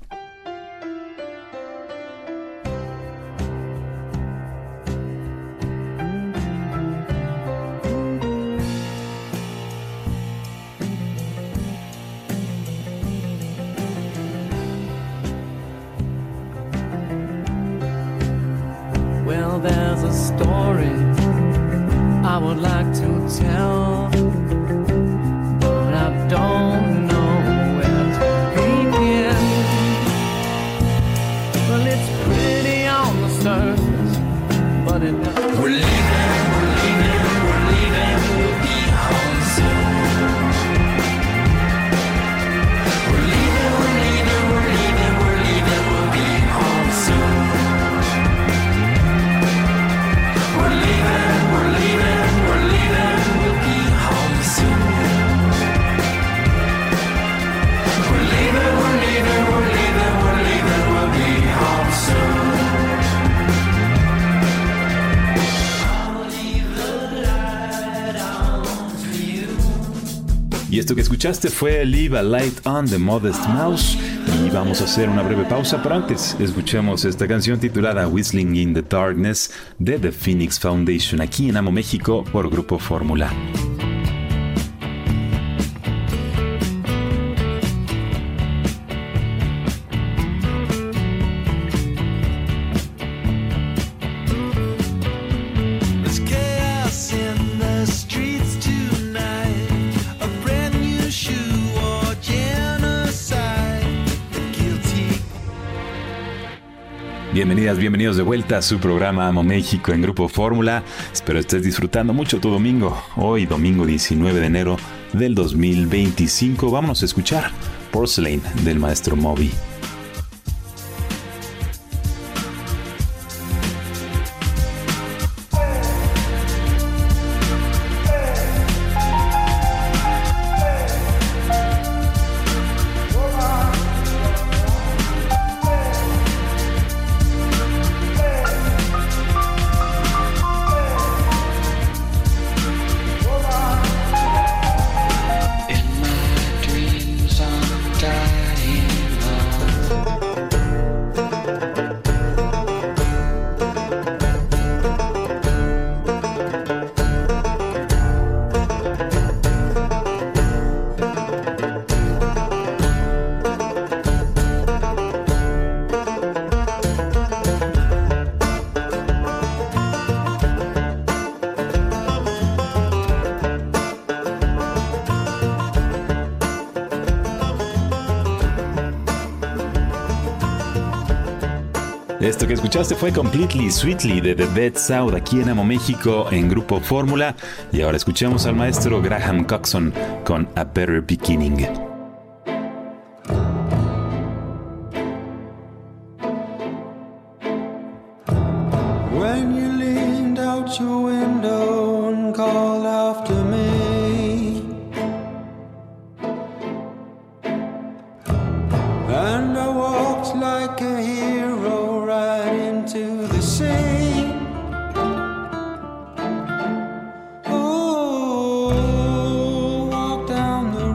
would like to tell, but I don't know where to begin. Well, it's pretty on the surface, but it doesn't. We're leaving, we're leaving, we're leaving, we'll be home soon. We're leaving, we're leaving, we're leaving, we're leaving, we'll be home soon. We're leaving, we're leaving, we're leaving, we'll be home soon. We're leaving, we're leaving, we're leaving, we're leaving, we'll be home soon.
Y esto que escuchaste fue Leave a Light on the Modest Mouse. Y vamos a hacer una breve pausa, pero antes escuchemos esta canción titulada Whistling in the Darkness de The Phoenix Foundation, aquí en Amo México por Grupo Fórmula. Bienvenidas, bienvenidos de vuelta a su programa Amo México en Grupo Fórmula. Espero estés disfrutando mucho tu domingo. Hoy, domingo diecinueve de enero del dos mil veinticinco, vámonos a escuchar Porcelain del maestro Moby. Esto que escuchaste fue Completely Sweetly de The Dead South aquí en Amo México en Grupo Fórmula. Y ahora escuchamos al maestro Graham Coxon con A Better Beginning.
When you leaned out your window and called after me, and I walked like a hero right into the sea. Oh, walk down the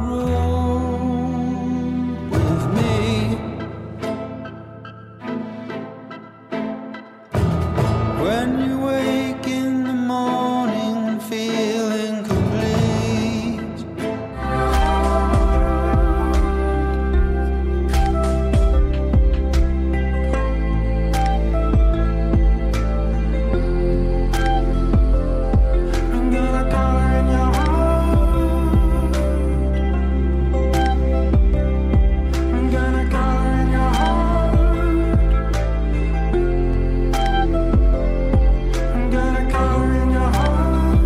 road with me. When you wake in the morning feeling complete, I'm gonna color in your heart. I'm gonna color in your heart. I'm gonna color in your heart.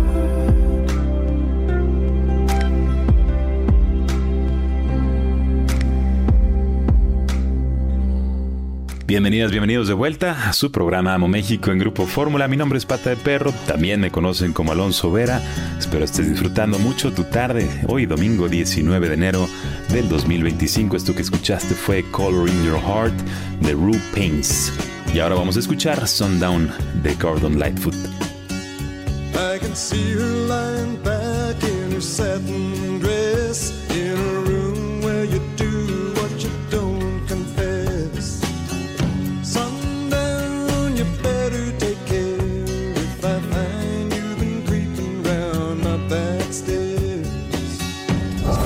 Bienvenidas, bienvenidos de vuelta a su programa Amo México en Grupo Fórmula. Mi nombre es Pata de Perro, también me conocen como Alonso Vera. Espero estés disfrutando mucho tu tarde. Hoy domingo diecinueve de enero del dos mil veinticinco. Esto que escuchaste fue Color in Your Heart de Rue Pains. Y ahora vamos a escuchar Sundown de Gordon Lightfoot.
I can see her lying back in her satin dress, in a room where you do what you don't confess. Sundown, you better take care if I find you've been creeping round my back stairs.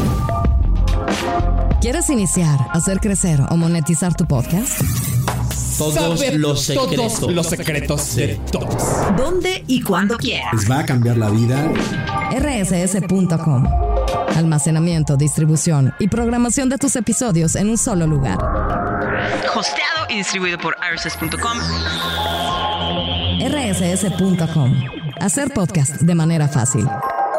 ¿Quieres iniciar, hacer crecer o monetizar tu podcast?
todos
saber
los secretos.
todos los secretos de todos.
¿Dónde y cuando quieras?
Les va a cambiar la vida.
R S S punto com. Almacenamiento, distribución y programación de tus episodios en un solo lugar.
Hosteado y distribuido por R S S punto com.
R S S punto com. Hacer podcast de manera fácil.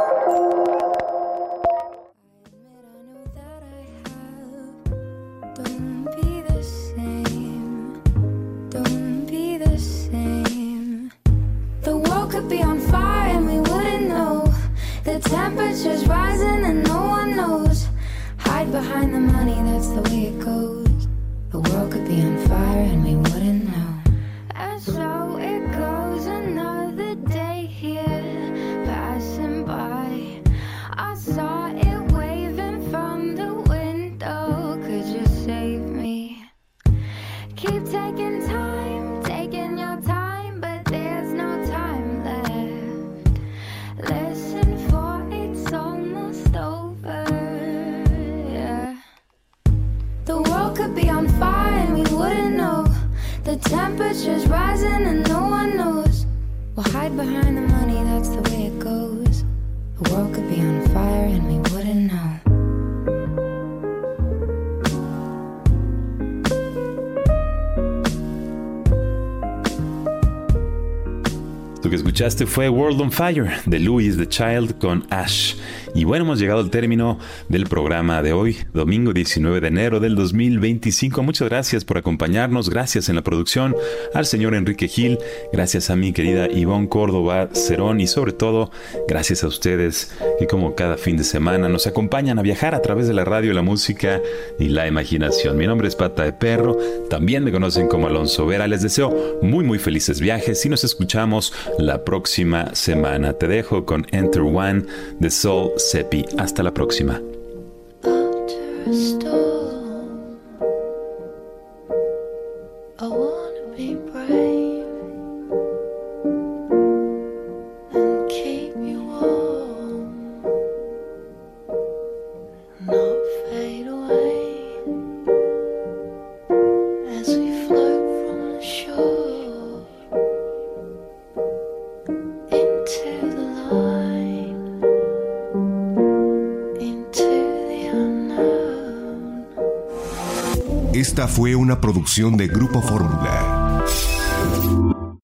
Temperature's rising and no one knows. Hide behind the money, that's the way it goes. The world could be on fire and we wouldn't know. And so it goes, another day here, passing by. I saw it waving from the window. Could you save me? Keep taking time, taking your time, but there's no time left. Listen for it's almost over, yeah. The world could be on fire and we wouldn't know. The temperature's rising and no one knows. We'll hide behind the money, that's the way it goes. The world could be on fire and we wouldn't know.
Lo que escuchaste fue World on Fire de Louis the Child con Ash. Y bueno, hemos llegado al término del programa de hoy, domingo diecinueve de enero del dos mil veinticinco. Muchas gracias por acompañarnos, gracias en la producción al señor Enrique Gil, gracias a mi querida Ivonne Córdoba Cerón y sobre todo gracias a ustedes que como cada fin de semana nos acompañan a viajar a través de la radio, la música y la imaginación. Mi nombre es Pata de Perro, también me conocen como Alonso Vera. Les deseo muy muy felices viajes y nos escuchamos la próxima semana. Te dejo con Enter One de Soul Seppi. Hasta la próxima.
Esta fue una producción de Grupo Fórmula.